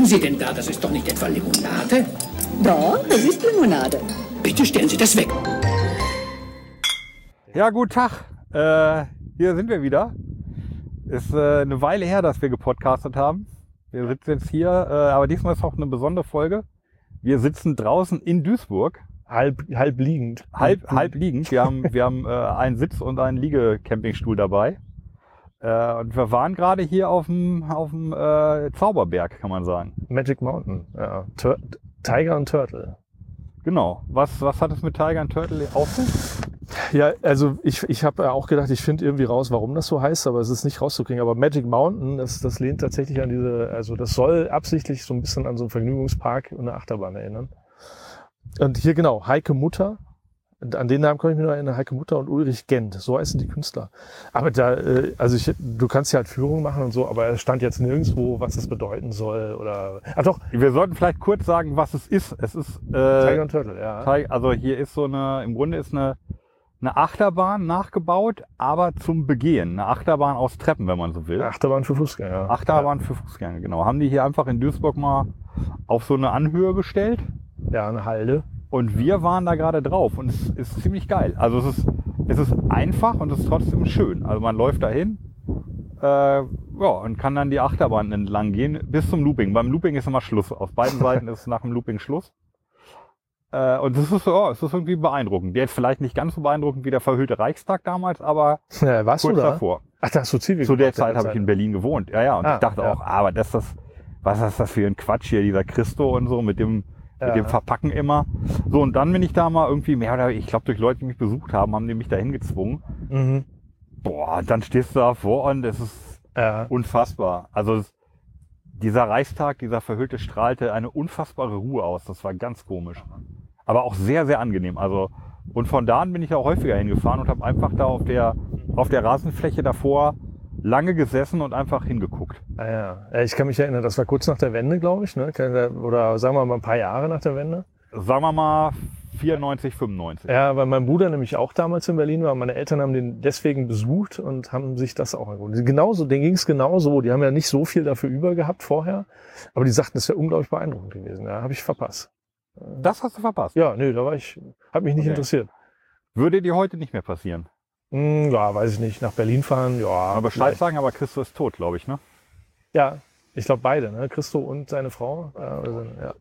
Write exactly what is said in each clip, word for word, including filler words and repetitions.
trinken Sie denn da? Das ist doch nicht etwa Limonade? Doch, das ist Limonade. Bitte stellen Sie das weg. Ja, guten Tag. Äh, hier sind wir wieder. Ist äh, eine Weile her, dass wir gepodcastet haben. Wir sitzen jetzt hier, äh, aber diesmal ist auch eine besondere Folge. Wir sitzen draußen in Duisburg. Halb, halb liegend. Halb, halb liegend. Wir haben, wir haben äh, einen Sitz- und einen Liegecampingstuhl dabei. Äh, und wir waren gerade hier auf dem, auf dem äh, Zauberberg, kann man sagen. Magic Mountain, ja. Tur- Tiger und Turtle. Genau. Was, was hat es mit Tiger und Turtle auf sich? Ja, also ich, ich habe auch gedacht, ich finde irgendwie raus, warum das so heißt, aber es ist nicht rauszukriegen. Aber Magic Mountain, das, das lehnt tatsächlich an diese, also das soll absichtlich so ein bisschen an so einen Vergnügungspark und eine Achterbahn erinnern. Und hier genau, Heike Mutter, an den Namen kann ich mich noch erinnern, Heike Mutter und Ulrich Gent, so heißen die Künstler. Aber da, also ich, du kannst ja halt Führungen machen und so, aber es stand jetzt nirgendwo, was das bedeuten soll oder, ach doch. Wir sollten vielleicht kurz sagen, was es ist. Es ist, äh, Tiger und Turtle, ja. Also hier ist so eine, im Grunde ist eine, eine Achterbahn nachgebaut, aber zum Begehen. Eine Achterbahn aus Treppen, wenn man so will. Achterbahn für Fußgänger. Achterbahn ja. für Fußgänger, genau. Haben die hier einfach in Duisburg mal auf so eine Anhöhe gestellt. Ja, eine Halde. Und wir waren da gerade drauf und es ist ziemlich geil. Also es ist, es ist einfach und es ist trotzdem schön. Also man läuft dahin äh, ja, und kann dann die Achterbahn entlang gehen bis zum Looping. Beim Looping ist immer Schluss. Auf beiden Seiten ist nach dem Looping Schluss. Äh, und es ist, oh, es ist irgendwie beeindruckend. Jetzt vielleicht nicht ganz so beeindruckend wie der verhüllte Reichstag damals, aber ja, warst kurz du da? davor. Ach, da hast du Zivil Zu der Zeit habe ich in Berlin gewohnt. Ja, ja. Und ah, ich dachte ja. auch, ah, aber das ist das, was ist das für ein Quatsch hier, dieser Christo und so mit dem Ja. mit dem Verpacken immer. So, und dann bin ich da mal irgendwie mehr oder ich glaube durch Leute, die mich besucht haben, haben die mich dahin gezwungen. Mhm. Boah, dann stehst du davor und es ist Ja. unfassbar. Also es, dieser Reichstag, dieser verhüllte strahlte eine unfassbare Ruhe aus. Das war ganz komisch. Aber auch sehr, sehr angenehm. Also, und von da an bin ich auch häufiger hingefahren und habe einfach da auf der, auf der Rasenfläche davor lange gesessen und einfach hingeguckt. Ah, ja. ja, ich kann mich erinnern, das war kurz nach der Wende, glaube ich, ne? Oder sagen wir mal ein paar Jahre nach der Wende. Sagen wir mal vierundneunzig, fünfundneunzig. Ja, weil mein Bruder nämlich auch damals in Berlin war. Meine Eltern haben den deswegen besucht und haben sich das auch angeguckt. Genauso, denen ging es genauso. Die haben ja nicht so viel dafür über gehabt vorher. Aber die sagten, das wäre unglaublich beeindruckend gewesen. Ja, habe ich verpasst. Das hast du verpasst? Ja, nee, da war ich, hat mich nicht Okay. interessiert. Würde dir heute nicht mehr passieren? Hm, ja, weiß ich nicht. Nach Berlin fahren, ja. Aber Bescheid vielleicht. sagen, aber Christo ist tot, glaube ich, ne? Ja, ich glaube beide, ne? Christo und seine Frau. Ja, also, ja.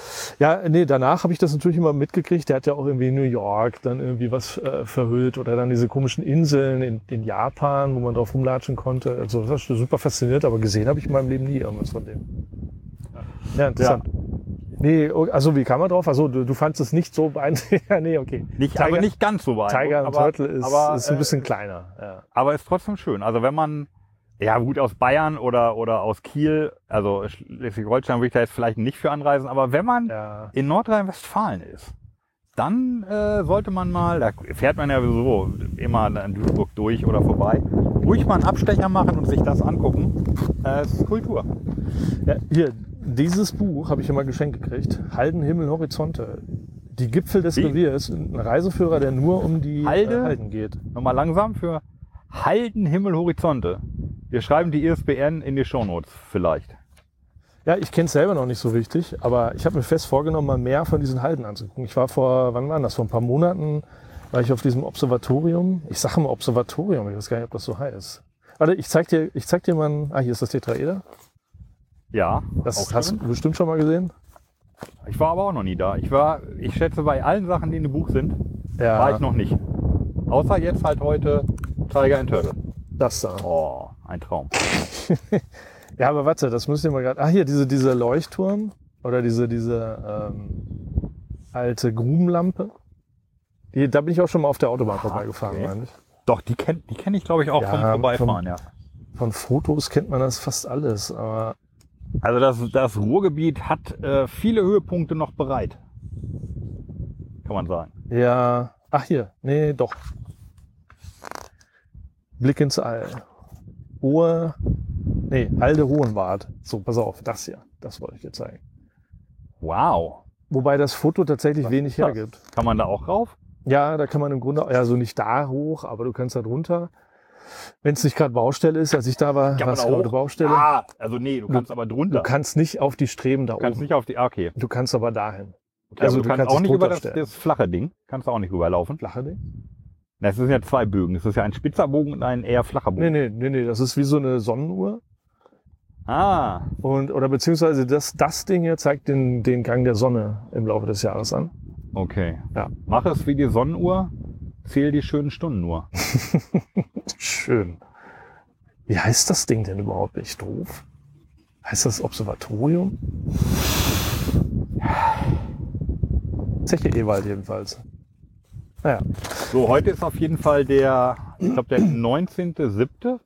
ja, nee, danach habe ich das natürlich immer mitgekriegt. Der hat ja auch irgendwie in New York dann irgendwie was äh, verhüllt oder dann diese komischen Inseln in, in Japan, wo man drauf rumlatschen konnte. Also das ist super fasziniert, aber gesehen habe ich in meinem Leben nie irgendwas von dem. Ja, interessant. Ja. Nee, also wie kam man drauf? Also du, du fandst es nicht so beeindruckend? Ja, nee, okay. Nicht, Tiger, aber nicht ganz so beeindruckend. Tiger und aber, Turtle ist, aber, ist ein bisschen äh, kleiner. Ja. Aber ist trotzdem schön. Also wenn man, ja gut, aus Bayern oder, oder aus Kiel, also Schleswig-Holstein würde ich da jetzt vielleicht nicht für anreisen, aber wenn man Ja. in Nordrhein-Westfalen ist, dann äh, sollte man mal, da fährt man ja sowieso immer an Duisburg durch oder vorbei, ruhig mal einen Abstecher machen und sich das angucken. Äh, es ist Kultur. Ja, hier, dieses Buch habe ich immer geschenkt gekriegt. Halden, Himmel, Horizonte. Die Gipfel des Wie? Reviers. Ein Reiseführer, der nur um die Halde? äh, Halden geht. Nochmal langsam für Halden, Himmel, Horizonte. Wir schreiben die I S B N in die Shownotes vielleicht. Ja, ich kenne es selber noch nicht so richtig, aber ich habe mir fest vorgenommen, mal mehr von diesen Halden anzugucken. Ich war vor, wann war das? Vor ein paar Monaten war ich auf diesem Observatorium. Ich sage mal Observatorium, ich weiß gar nicht, ob das so heißt. Warte, ich zeig dir, ich zeig dir mal, ein, ah, hier ist das Tetraeder. Ja, Das auch hast schön. du bestimmt schon mal gesehen. Ich war aber auch noch nie da. Ich war, ich schätze, bei allen Sachen, die in dem Buch sind, Ja. war ich noch nicht. Außer jetzt halt heute Tiger and Turtle. Das da. Oh, ein Traum. Ja, aber warte, das müsst ihr mal gerade. Ah, hier, diese, diese Leuchtturm oder diese, diese ähm, alte Grubenlampe. Die, da bin ich auch schon mal auf der Autobahn vorbeigefahren, okay. meine ich. Doch, die kenne die kenn ich, glaube ich, auch Ja, vom Vorbeifahren, vom- ja. Von Fotos kennt man das fast alles, aber Also das, das Ruhrgebiet hat äh, viele Höhepunkte noch bereit. Kann man sagen. ja. Ach hier, nee, doch. Blick ins All. Hohe, nee, Halde Hohenwart. So, pass auf, das hier, das wollte ich dir zeigen. Wow. Wobei das Foto tatsächlich Was wenig ist das? hergibt. Kann man da auch rauf? Ja, da kann man im Grunde, ja, so nicht da hoch, aber du kannst da drunter. Wenn es nicht gerade Baustelle ist, als ich da war, Kann war man es auch gerade hoch? Baustelle. Ah, also nee, du kannst aber drunter. Du kannst nicht auf die Streben da Du kannst oben. nicht auf die, ah, okay. Du kannst aber dahin. okay Also aber du, du kannst kannst auch dich nicht über das, drunter stellen. das flache Ding, kannst du auch nicht rüberlaufen. Flache Ding? Das sind ja zwei Bögen. Das ist ja ein spitzer Bogen und ein eher flacher Bogen. Nee, nee, nee, nee. Das ist wie so eine Sonnenuhr. Ah, Und, oder beziehungsweise das, das Ding hier zeigt den, den Gang der Sonne im Laufe des Jahres an. okay. Ja. Mach es wie die Sonnenuhr, zähl die schönen Stunden nur. Schön. Wie heißt das Ding denn überhaupt? Bin ich doof? Heißt das Observatorium? Zeche Ewald jedenfalls. Naja. So, heute ist auf jeden Fall der, ich glaube der neunzehnte siebte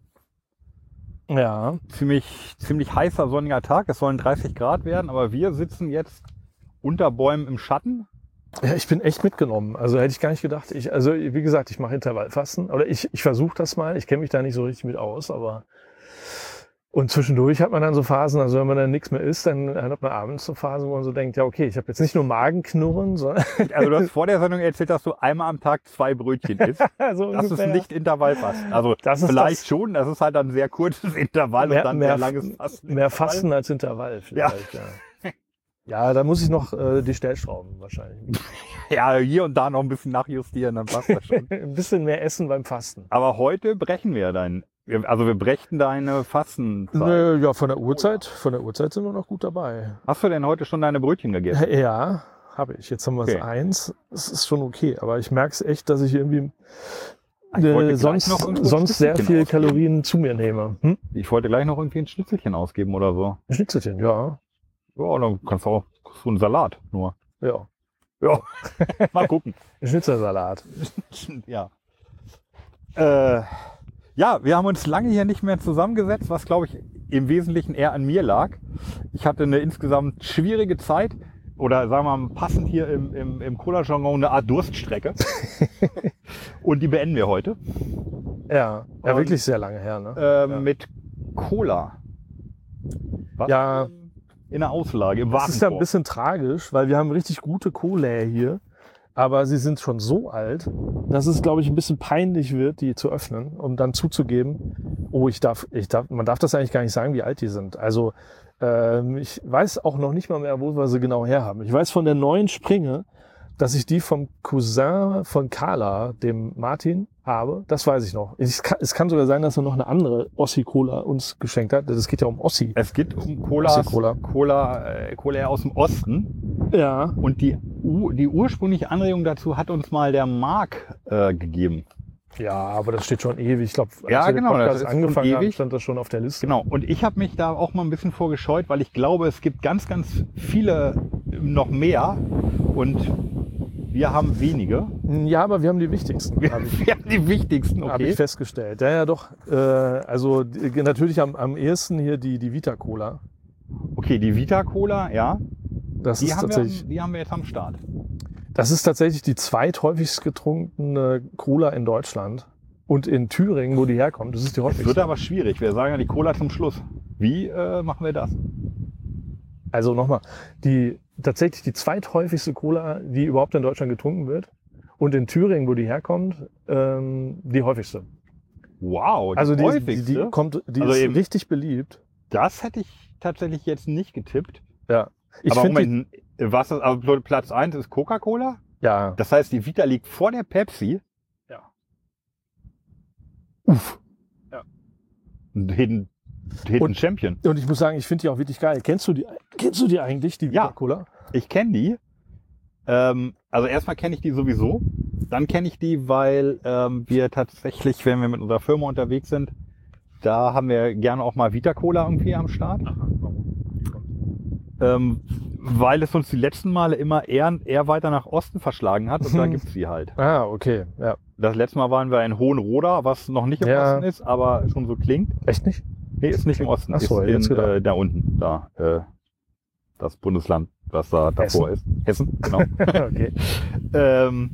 Ja. Ziemlich, ziemlich heißer sonniger Tag. Es sollen dreißig Grad werden, aber wir sitzen jetzt unter Bäumen im Schatten. Ja, ich bin echt mitgenommen. Also hätte ich gar nicht gedacht. Ich, also wie gesagt, ich mache Intervallfasten. Oder ich, ich versuche das mal. Ich kenne mich da nicht so richtig mit aus, aber und zwischendurch hat man dann so Phasen, also wenn man dann nichts mehr isst, dann hat man abends so Phasen, wo man so denkt, ja okay, ich habe jetzt nicht nur Magenknurren, sondern Also du hast vor der Sendung erzählt, dass du einmal am Tag zwei Brötchen isst. so Das ist ungefähr. nicht Intervallfasten. Also Das ist vielleicht das- schon, das ist halt ein sehr kurzes Intervall mehr, und dann mehr, sehr langes Fasten. mehr Fasten als Intervall vielleicht. Ja, ja. Da muss ich noch äh, die Stellschrauben wahrscheinlich. Ja, hier und da noch ein bisschen nachjustieren, dann passt das schon. Ein bisschen mehr essen beim Fasten. Aber heute brechen wir dein, wir- also wir brechen deine Fastenzeit. Nö, ja, von der Uhrzeit, von der Uhrzeit sind wir noch gut dabei. Hast du denn heute schon deine Brötchen gegessen? Ja, habe ich. Jetzt haben wir es Okay. eins. Es ist schon okay, aber ich merke es echt, dass ich irgendwie Ich wollte äh, gleich sonst, noch irgendwo ein sonst sehr Schnitzelchen viel ausgeben. Kalorien zu mir nehme. Hm? Ich wollte gleich noch irgendwie ein Schnitzelchen ausgeben oder so. Ein Schnitzelchen, ja. Ja, dann kannst du auch so einen Salat nur. Ja. Ja, mal gucken. Ein Schnitzelsalat. Ja. Äh, ja, wir haben uns lange hier nicht mehr zusammengesetzt, was glaube ich im Wesentlichen eher an mir lag. Ich hatte eine insgesamt schwierige Zeit oder sagen wir mal passend hier im, im, im Cola-Jargon eine Art Durststrecke. Und die beenden wir heute Ja, ja, Und- wirklich sehr lange her, ne? äh, Ja. mit Cola. Was? Ja. In der Auslage, im Das ist ja ein Warenkorb. bisschen tragisch, weil wir haben richtig gute Cola hier, aber sie sind schon so alt, dass es, glaube ich, ein bisschen peinlich wird, die zu öffnen und dann zuzugeben, oh, ich darf, ich darf, man darf das eigentlich gar nicht sagen, wie alt die sind. Also ähm, ich weiß auch noch nicht mal mehr, wo wir sie genau herhaben. Ich weiß von der neuen Springe, dass ich die vom Cousin von Carla, dem Martin, habe. Das weiß ich noch. Es kann, es kann sogar sein, dass er noch eine andere Ossi-Cola uns geschenkt hat. Das geht ja um Ossi. Es geht um Cola, Cola. Cola, äh, Cola aus dem Osten. Ja. Und die, U- die ursprüngliche Anregung dazu hat uns mal der Marc äh, gegeben. Ja, aber das steht schon ewig. Ich glaube, als Ja, wir genau, den das Podcast ist schon angefangen haben, ewig. stand das schon auf der Liste. Genau. Und ich habe mich da auch mal ein bisschen vorgescheut, weil ich glaube, es gibt ganz, ganz viele noch mehr. Und wir haben wenige. Ja, aber wir haben die wichtigsten, Wir, habe ich, wir haben die wichtigsten, hab okay. ich festgestellt. Ja, ja, doch. Äh, also die, natürlich am, am ehesten hier die, die Vita Cola. Okay, die Vita Cola, ja. Das Die ist haben, wir, tatsächlich, die haben wir jetzt am Start. das ist tatsächlich die zweithäufigst getrunkene Cola in Deutschland. Und in Thüringen, wo die herkommt, das ist die Es wird häufigste. aber schwierig. Wir sagen ja die Cola zum Schluss. Wie äh, machen wir das? Also nochmal, die tatsächlich die zweithäufigste Cola, die überhaupt in Deutschland getrunken wird. Und in Thüringen, wo die herkommt, ähm, die häufigste. Wow, die Also die, die, häufigste. die kommt, die Also ist eben- richtig beliebt. Das hätte ich tatsächlich jetzt nicht getippt. Ja. Ich aber finde, Moment, was ist, also Platz eins ist Coca-Cola? ja, Das heißt, die Vita liegt vor der Pepsi? Ja. Uff. Ja. Ein Hidden, Hidden Und- Champion. und ich muss sagen, ich finde die auch wirklich geil. Kennst du die, kennst du die eigentlich, die Ja. Vita Cola? Ich kenne die. Ähm, also erstmal kenne ich die sowieso. Dann kenne ich die, weil ähm, wir tatsächlich, wenn wir mit unserer Firma unterwegs sind, da haben wir gerne auch mal Vita Cola irgendwie am Start. Ähm, weil es uns die letzten Male immer eher, eher weiter nach Osten verschlagen hat und da gibt's die halt. Ah, okay. Ja. Das letzte Mal waren wir in Hohenroda, was noch nicht im Ja. Osten ist, aber schon so klingt. Echt nicht? Nee, ist nicht im Osten. Ach so, ist jetzt in, gedacht. äh, da unten, da, äh, das Bundesland, was da davor ist. Hessen, genau. Okay. ähm,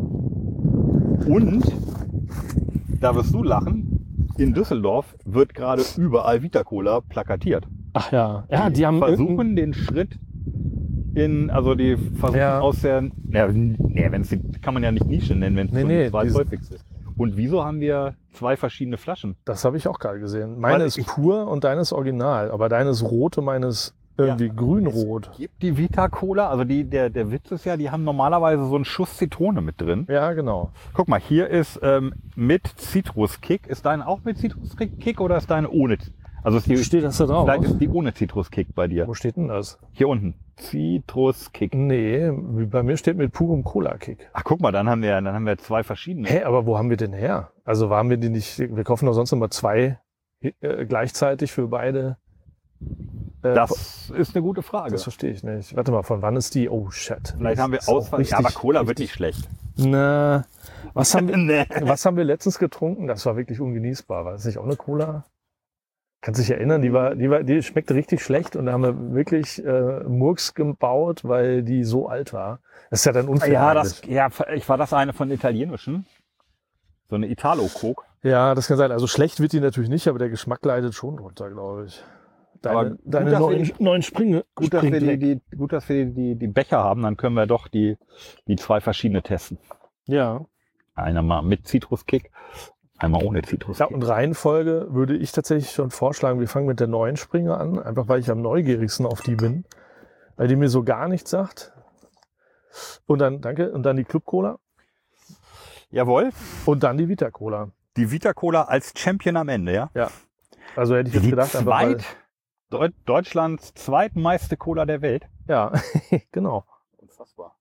und, da wirst du lachen, in Düsseldorf wird gerade überall Vita Cola plakatiert. Ach ja. Ja, die haben irgendein- versuchen den Schritt in, also die versuchen Ja. aus der, ja, nee, wenn's die, kann man ja nicht Nische nennen, wenn es Nee, so nee, die zweithäufigste ist. Und wieso haben wir zwei verschiedene Flaschen? Das habe ich auch gerade gesehen. Meine Weil ist ich- pur und deine ist original. Aber deine ist rot und meine ist irgendwie Ja. grün-rot. Es gibt die Vita Cola, also die, der, der Witz ist ja, die haben normalerweise so einen Schuss Zitrone mit drin. Ja, genau. Guck mal, hier ist ähm, mit Zitruskick. Ist deine auch mit Zitruskick oder ist deine ohne? Also ist die, Steht das da drauf? vielleicht ist die ohne Zitruskick bei dir. Wo steht denn das? Hier unten. Zitruskick. Nee, bei mir steht mit purem Cola-Kick. Ach, guck mal, dann haben wir, dann haben wir zwei verschiedene. Hä, aber wo haben wir denn her? Also waren wir die nicht, wir kaufen doch sonst immer zwei äh, gleichzeitig für beide. Äh, Das ist eine gute Frage. das verstehe ich nicht. Warte mal, von wann ist die? Oh shit. Vielleicht haben wir Das ist auch Auswahl. richtig- Ja, aber Cola wird richtig- nicht schlecht. Na, was haben wir, Nee. was haben wir letztens getrunken? Das war wirklich ungenießbar. War das nicht auch eine Cola? Kannst dich erinnern, die war, die war, die schmeckte richtig schlecht und da haben wir wirklich äh, Murks gebaut, weil die so alt war. Das ist ja dann unfair. Ja, das, eigentlich. ja, ich war das eine von den italienischen. So eine Italo-Coke. Ja, das kann sein. Also schlecht wird die natürlich nicht, aber der Geschmack leidet schon drunter, glaube ich. Deine, Aber gut, deine dass wir neuen, die- neuen Springe. Gut, dass wir Springdeck. die, die, gut, dass wir die, die, die Becher haben, dann können wir doch die, die zwei verschiedene testen. Ja. Einer mal mit Zitruskick, einmal ohne Ja, Zitruskick. und Reihenfolge würde ich tatsächlich schon vorschlagen, wir fangen mit der neuen Springe an, einfach weil ich am neugierigsten auf die bin, weil die mir so gar nichts sagt. Und dann, danke, und dann die Club Cola Jawohl. und dann die Vita Cola. Die Vita Cola als Champion am Ende, ja? Also hätte ich jetzt Die gedacht, einfach weil, zweit, Deut Deutschlands zweitmeiste Cola der Welt. ja, genau. Unfassbar.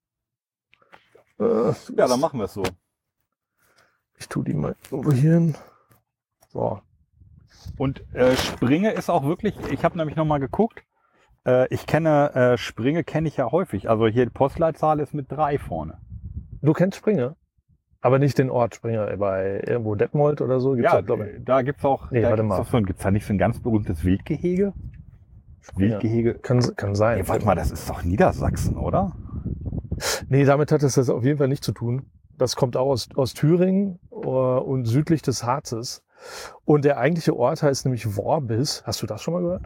Äh, Ja, dann machen wir es so. Ich tue die mal irgendwo hier hin. So. Und äh, Springe ist auch wirklich, ich habe nämlich nochmal geguckt, äh, ich kenne, äh, Springe kenne ich ja häufig. Also hier die Postleitzahl ist mit drei vorne. Du kennst Springe? Aber nicht den Ort Springe. Bei irgendwo Detmold oder so gibt's Ja, das, glaube ich. da gibt's auch, Nee, da warte gibt's mal. auch so ein, gibt's da nicht so ein ganz berühmtes Wildgehege? Springer. Wildgehege. Kann, kann sein. Ey, warte mal, das ist doch Niedersachsen, oder? Nee, damit hat es das auf jeden Fall nicht zu tun. Das kommt auch aus, aus Thüringen äh, und südlich des Harzes. Und der eigentliche Ort heißt nämlich Worbis. Hast du das schon mal gehört?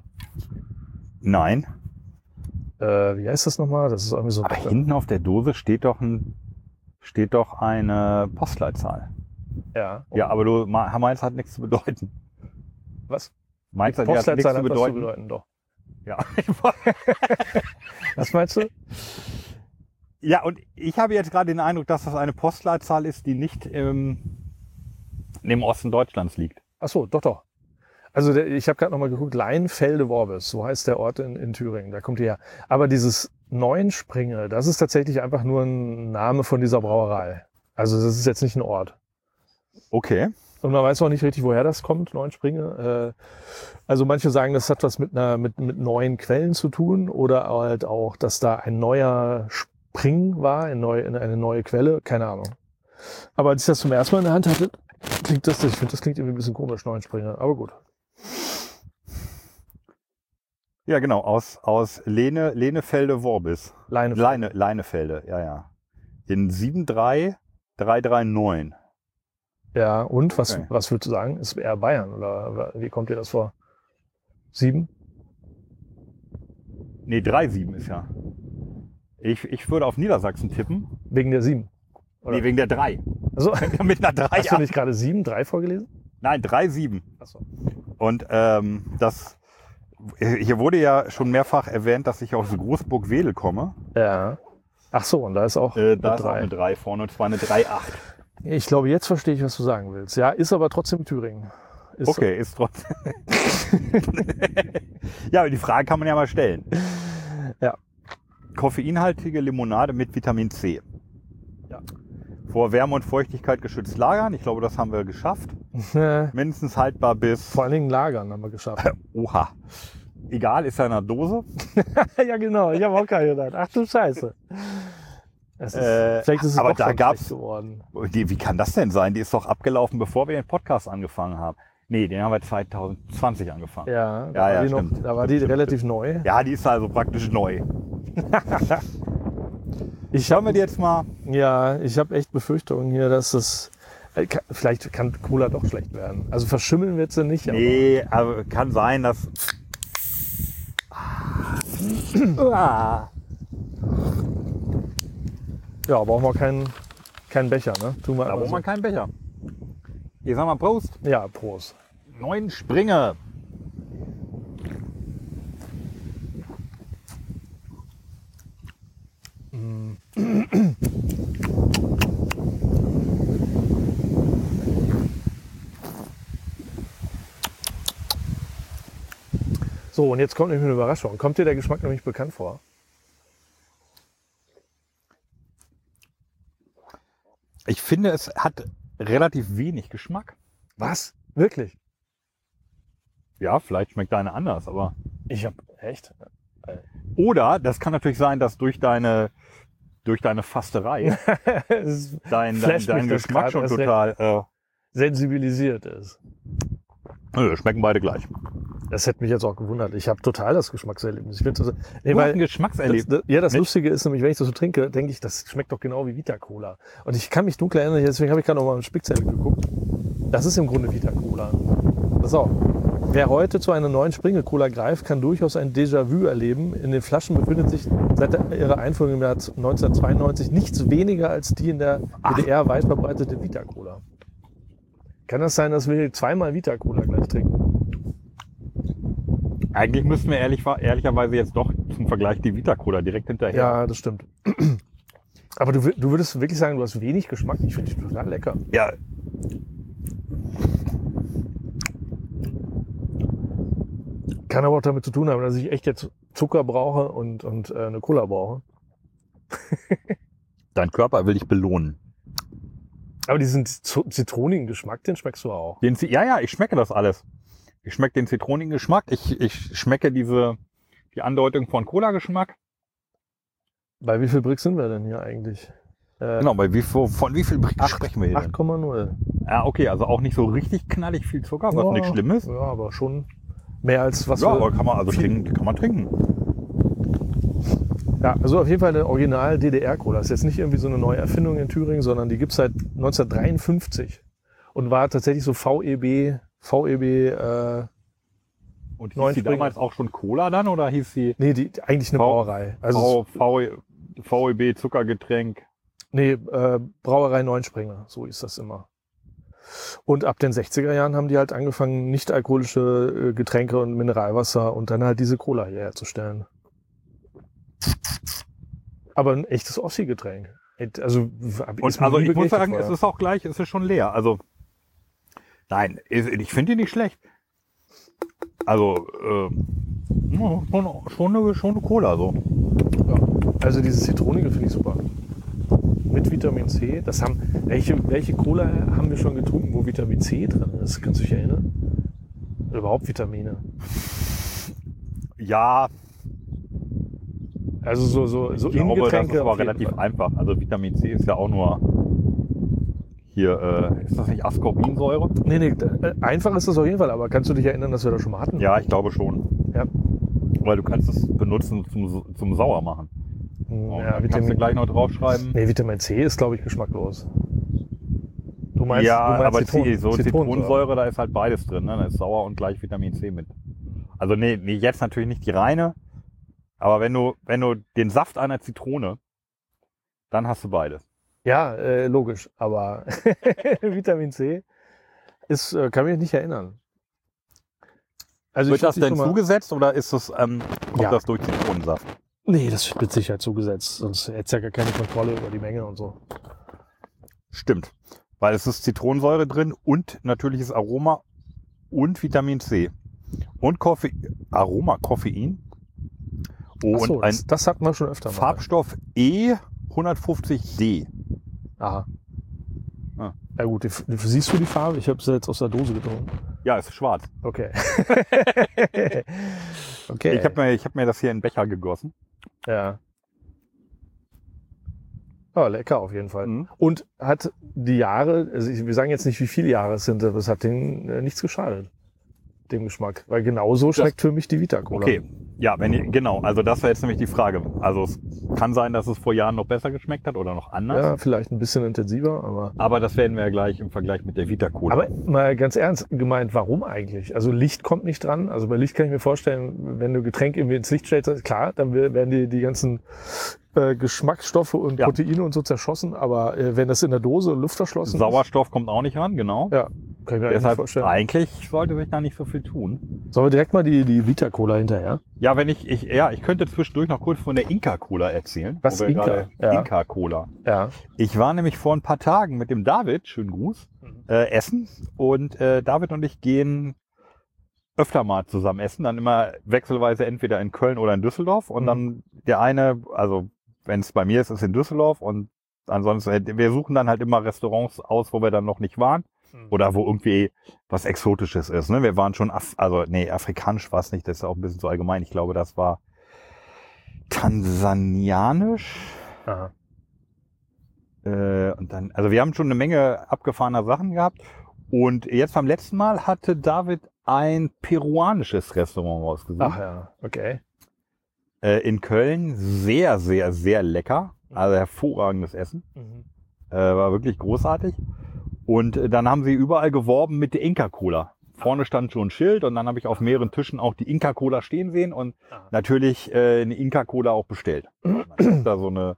Nein. Äh, wie heißt das nochmal? Das ist irgendwie so. Aber hinten auf der Dose steht doch ein, steht doch eine Postleitzahl. Ja. Ja, aber du, Ma- Mainz hat nichts zu bedeuten. Was? Mainz hat ja nichts Postleitzahl zu hat was zu bedeuten. bedeuten, doch. Ja. Was meinst du? Ja, und ich habe jetzt gerade den Eindruck, dass das eine Postleitzahl ist, die nicht im, im Osten Deutschlands liegt. Ach so, doch, doch. Also der, ich habe gerade nochmal geguckt, Leinfelde-Worbis, so heißt der Ort in, in Thüringen, da kommt die her. Aber dieses Neuenspringe, das ist tatsächlich einfach nur ein Name von dieser Brauerei. Also das ist jetzt nicht ein Ort. Okay. Und man weiß auch nicht richtig, woher das kommt, Neuenspringe. Äh, also manche sagen, das hat was mit, einer, mit, mit neuen Quellen zu tun oder halt auch, dass da ein neuer Spring war, eine neue, eine neue Quelle, keine Ahnung. Aber als ich das zum ersten Mal in der Hand hatte, klingt das, ich finde, das klingt irgendwie ein bisschen komisch, Neuenspringe, aber gut. Ja, genau, aus, aus Lehne, Lehnefelde-Worbis. Leine. Leine, Leinefelde, ja, ja. In sieben drei drei drei neun. Ja, und was, Okay. was würdest du sagen? Ist eher Bayern oder wie kommt dir das vor? Sieben? Nee, drei sieben ist ja. Ich, ich würde auf Niedersachsen tippen. Wegen der sieben? Oder? Nee, wegen der drei. Also, Mit einer drei. hast du nicht gerade sieben, drei vorgelesen? Nein, drei sieben. Achso. Und ähm, das, hier wurde ja schon mehrfach erwähnt, dass ich aus Großburg-Wedel komme. Ja. Ach so, und da ist auch Äh, da eine ist auch drei. eine drei vorne, und zwar eine drei acht. Ich glaube, jetzt verstehe ich, was du sagen willst. Ja, ist aber trotzdem Thüringen. Ist Okay, ist trotzdem. Ja, aber die Frage kann man ja mal stellen. Ja. Koffeinhaltige Limonade mit Vitamin C. Ja. Vor Wärme und Feuchtigkeit geschützt lagern. Ich glaube, das haben wir geschafft. Äh, Mindestens haltbar bis. Vor allen Dingen Lagern haben wir geschafft. Oha. Egal, ist ja in einer Dose. Ja, genau. Ich habe auch gerade gedacht. Ach du Scheiße. Es ist, Äh, vielleicht ist es aber doch da schon gab's- schlecht geworden. Die, wie kann das denn sein? Die ist doch abgelaufen, bevor wir den Podcast angefangen haben. Nee, den haben wir zwanzig zwanzig angefangen. Ja, da Ja, war ja, die, noch, stimmt. da war die Stimmt, relativ neu. Ja, die ist also praktisch neu. Ich Schauen wir habe die jetzt mal. ja, ich habe echt Befürchtungen hier, dass das äh, kann, vielleicht kann Cola doch schlecht werden. Also verschimmeln wird sie nicht. Aber Nee, aber kann sein, dass. Ah. ja, brauchen wir keinen keinen Becher, ne? Tun wir Da einfach braucht so. man keinen Becher. Ich sag mal Prost. Ja, Prost. Neun Springer. So, und jetzt kommt nämlich eine Überraschung. Kommt dir der Geschmack nämlich bekannt vor? Ich finde, es hat relativ wenig Geschmack. Was? Wirklich? Ja, vielleicht schmeckt deine anders, aber... Ich hab... Echt? Oder, das kann natürlich sein, dass durch deine, durch deine Fasterei Es dein, dein, flasht dein mich das Geschmack grad schon erst total... Äh, sensibilisiert ist. nö, schmecken beide gleich. Das hätte mich jetzt auch gewundert. Ich habe total das Geschmackserlebnis. Ich finde das, nee, Du hast weil ein Geschmackserlebnis. das, das, ja, das Mit? Lustige ist nämlich, wenn ich das so trinke, denke ich, das schmeckt doch genau wie Vita Cola. Und ich kann mich dunkel erinnern, deswegen habe ich gerade noch mal im Spickzettel geguckt. Das ist im Grunde Vita Cola. Pass auf. Wer heute zu einer neuen Springe Cola greift, kann durchaus ein Déjà-vu erleben. In den Flaschen befindet sich seit der, ihrer Einführung im Jahr neunzehnhundertzweiundneunzig nichts weniger als die in der D D R weit verbreitete Vita Cola. Kann das sein, dass wir zweimal Vita Cola gleich trinken? Eigentlich müssten wir ehrlich, ehrlicherweise jetzt doch zum Vergleich die Vita Cola direkt hinterher. Ja, das stimmt. Aber du, du würdest wirklich sagen, du hast wenig Geschmack? Ich finde die total lecker. Ja. Kann aber auch damit zu tun haben, dass ich echt jetzt Zucker brauche und, und äh, eine Cola brauche. Dein Körper will dich belohnen. Aber diesen Z- zitronigen Geschmack, den schmeckst du auch. Den, ja, ja, ich schmecke das alles. Ich schmecke den zitronigen Geschmack. Ich, ich schmecke diese, die Andeutung von Cola-Geschmack. Bei wie viel Brix sind wir denn hier eigentlich? Äh, Genau, bei wie, von wie viel Brix acht- sprechen wir hier acht denn? Komma null. Ja, okay, also auch nicht so richtig knallig viel Zucker, was Ja, nicht schlimm ist. Ja, aber schon mehr als was Ja, wir... aber kann man also viel- trinken, kann man trinken. Ja, also auf jeden Fall eine Original-D D R-Cola. Das ist jetzt nicht irgendwie so eine neue Erfindung in Thüringen, sondern die gibt's seit neunzehnhundertdreiundfünfzig und war tatsächlich so V E B, V E B, äh, Und hieß Neun die Springer. damals auch schon Cola dann oder hieß sie nee, die, eigentlich eine V- Brauerei. Also V, v, V E B Zuckergetränk? nee, äh, Brauerei Neunspringer, so ist das immer. Und ab den sechziger Jahren haben die halt angefangen, nicht alkoholische äh, Getränke und Mineralwasser und dann halt diese Cola hier herzustellen. Aber ein echtes Ossi-Getränk. Also, hab- Und ist mir also nie ich muss begegnet sagen, es vorher. ist auch gleich, es ist schon leer. Also nein, ich, ich finde die nicht schlecht. Also äh, ja, schon, schon, eine, schon eine Cola so. Ja. Also dieses Zitronige finde ich super. Mit Vitamin C. Das haben, welche, welche Cola haben wir schon getrunken, wo Vitamin C drin ist? Kannst du dich erinnern? Oder überhaupt Vitamine. Ja, Also so, so, so ich glaube, das Innengetränke ist aber auf jeden relativ Fall. einfach. Also Vitamin C ist ja auch nur hier, äh, ist das nicht Ascorbinsäure? Nee, nee, äh, einfach ist das auf jeden Fall, aber kannst du dich erinnern, dass wir das schon mal hatten? Ja, ich glaube schon. Ja. Weil du kannst es benutzen zum, zum Sauer machen. Und Ja, dann kannst du Vitamin, gleich noch draufschreiben. nee, Vitamin C ist, glaube ich, geschmacklos. Du meinst, ja, du meinst aber Zitron- C, so Zitronensäure. Zitronensäure, da ist halt beides drin. Ne? Da ist sauer und gleich Vitamin C mit. Also nee, nee, jetzt natürlich nicht die reine. Aber wenn du, wenn du den Saft einer Zitrone, dann hast du beides. Ja, äh, logisch, aber Vitamin C ist, äh, kann mich nicht erinnern. Also Wird ich das find die denn schon mal- zugesetzt oder ist das, ähm, kommt Ja. das durch Zitronensaft? Nee, das wird mit Sicherheit zugesetzt, sonst hätte es ja gar keine Kontrolle über die Menge und so. Stimmt. Weil es ist Zitronensäure drin und natürliches Aroma und Vitamin C. Und Koffe Aroma, Koffein. Oh, Ach so, und ein das, das hatten wir schon öfter mal. Farbstoff E hundertfünfzig D. Aha. Ah. Ja gut, die, die, siehst du die Farbe? Ich habe sie jetzt aus der Dose getrunken. Ja, ist schwarz. Okay. okay. Ich habe mir, ich hab mir das hier in den Becher gegossen. Ja. Ja, lecker auf jeden Fall. Mhm. Und hat die Jahre, also ich, wir sagen jetzt nicht, wie viele Jahre es sind, aber es hat denen äh, nichts geschadet, dem Geschmack. Weil genauso schmeckt für mich die Vita Cola. Okay. Ja, wenn ihr, genau. Also das wäre jetzt nämlich die Frage. Also es kann sein, dass es vor Jahren noch besser geschmeckt hat oder noch anders. Ja, vielleicht ein bisschen intensiver, aber... Aber das werden wir ja gleich im Vergleich mit der Vita Cola. Aber mal ganz ernst gemeint, warum eigentlich? Also Licht kommt nicht dran. Also bei Licht kann ich mir vorstellen, wenn du Getränk irgendwie ins Licht stellst, klar, dann werden die, die ganzen äh, Geschmacksstoffe und Ja. Proteine und so zerschossen. Aber äh, wenn das in der Dose luftverschlossen Sauerstoff kommt auch nicht ran, genau. ist, ja, Kann ich mir eigentlich Deshalb vorstellen. eigentlich sollte sich da nicht so viel tun. Sollen wir direkt mal die, die Vita-Cola hinterher? Ja, wenn ich, ich, ja, ich könnte zwischendurch noch kurz von der Inka-Cola erzählen. Was, wo wir Inka? gerade- Ja. Inka-Cola. Ja. Ich war nämlich vor ein paar Tagen mit dem David, schönen Gruß, äh, essen. Und äh, David und ich gehen öfter mal zusammen essen. Dann immer wechselweise entweder in Köln oder in Düsseldorf. Und Mhm. dann der eine, also wenn es bei mir ist, ist in Düsseldorf. Und ansonsten, wir suchen dann halt immer Restaurants aus, wo wir dann noch nicht waren. Oder wo irgendwie was Exotisches ist. Ne? Wir waren schon, Af also nee, afrikanisch war es nicht, das ist auch ein bisschen zu allgemein. Ich glaube, das war tansanianisch. Aha. Äh, und dann, also wir haben schon eine Menge abgefahrener Sachen gehabt. Und jetzt beim letzten Mal hatte David ein peruanisches Restaurant rausgesucht. Ach ja, okay. Äh, in Köln. Sehr, sehr, sehr lecker. Also hervorragendes Essen. Mhm. Äh, war wirklich großartig. Und äh, dann haben sie überall geworben mit der Inka-Cola. Vorne stand schon ein Schild und dann habe ich auf mehreren Tischen auch die Inka-Cola stehen sehen und Aha. natürlich äh, eine Inka-Cola auch bestellt. Da so eine,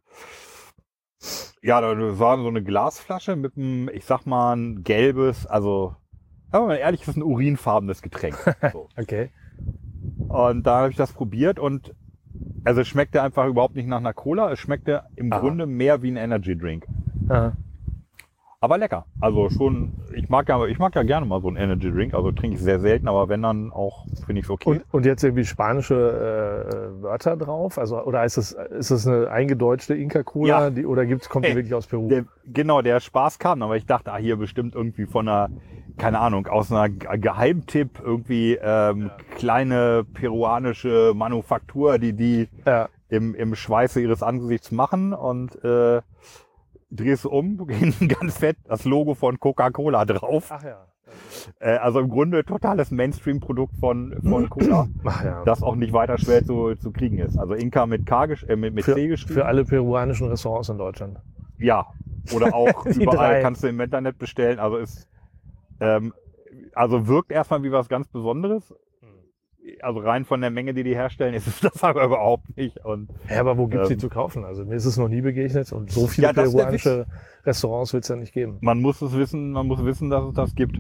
ja, da war so eine Glasflasche mit einem, ich sag mal, ein gelbes, also, wenn man ehrlich ist, ein urinfarbenes Getränk. So. Okay. Und da habe ich das probiert und also es schmeckte einfach überhaupt nicht nach einer Cola, es schmeckte im Aha. Grunde mehr wie ein Energy Drink. Aha. Aber lecker. Also schon, ich mag ja, ich mag ja gerne mal so einen Energy Drink, also trinke ich sehr selten, aber wenn dann auch, finde ich es okay. Und, und jetzt irgendwie spanische äh, Wörter drauf? Also, oder ist es, ist es eine eingedeutschte Inka-Cola? Ja. Die, oder gibt's, kommt die Hey, wirklich aus Peru? Der, genau, der Spaß kam, aber ich dachte, ah, hier bestimmt irgendwie von einer, keine Ahnung, aus einer Ge- Geheimtipp, irgendwie ähm, kleine peruanische Manufaktur, die die Ja. im, im Schweiße ihres Angesichts machen und äh, drehst du um, hinten ganz fett das Logo von Coca-Cola drauf. Ach ja. Äh, also im Grunde totales Mainstream-Produkt von, von Cola, Ach ja. das auch nicht weiter schwer zu, zu kriegen ist. Also Inka mit, K gesch- äh, mit, mit C Für, geschrieben. für alle peruanischen Restaurants in Deutschland. Ja, oder auch Die überall drei. kannst du im Internet bestellen. Also ist, ähm, also wirkt erstmal wie was ganz Besonderes. Also rein von der Menge, die die herstellen, ist es das aber überhaupt nicht. Und Ja, aber wo gibt's Ähm, die zu kaufen? Also mir ist es noch nie begegnet und so viele Ja, das ist der peruanische Restaurants wird's ja nicht geben. man muss es wissen, man muss wissen, dass es das gibt.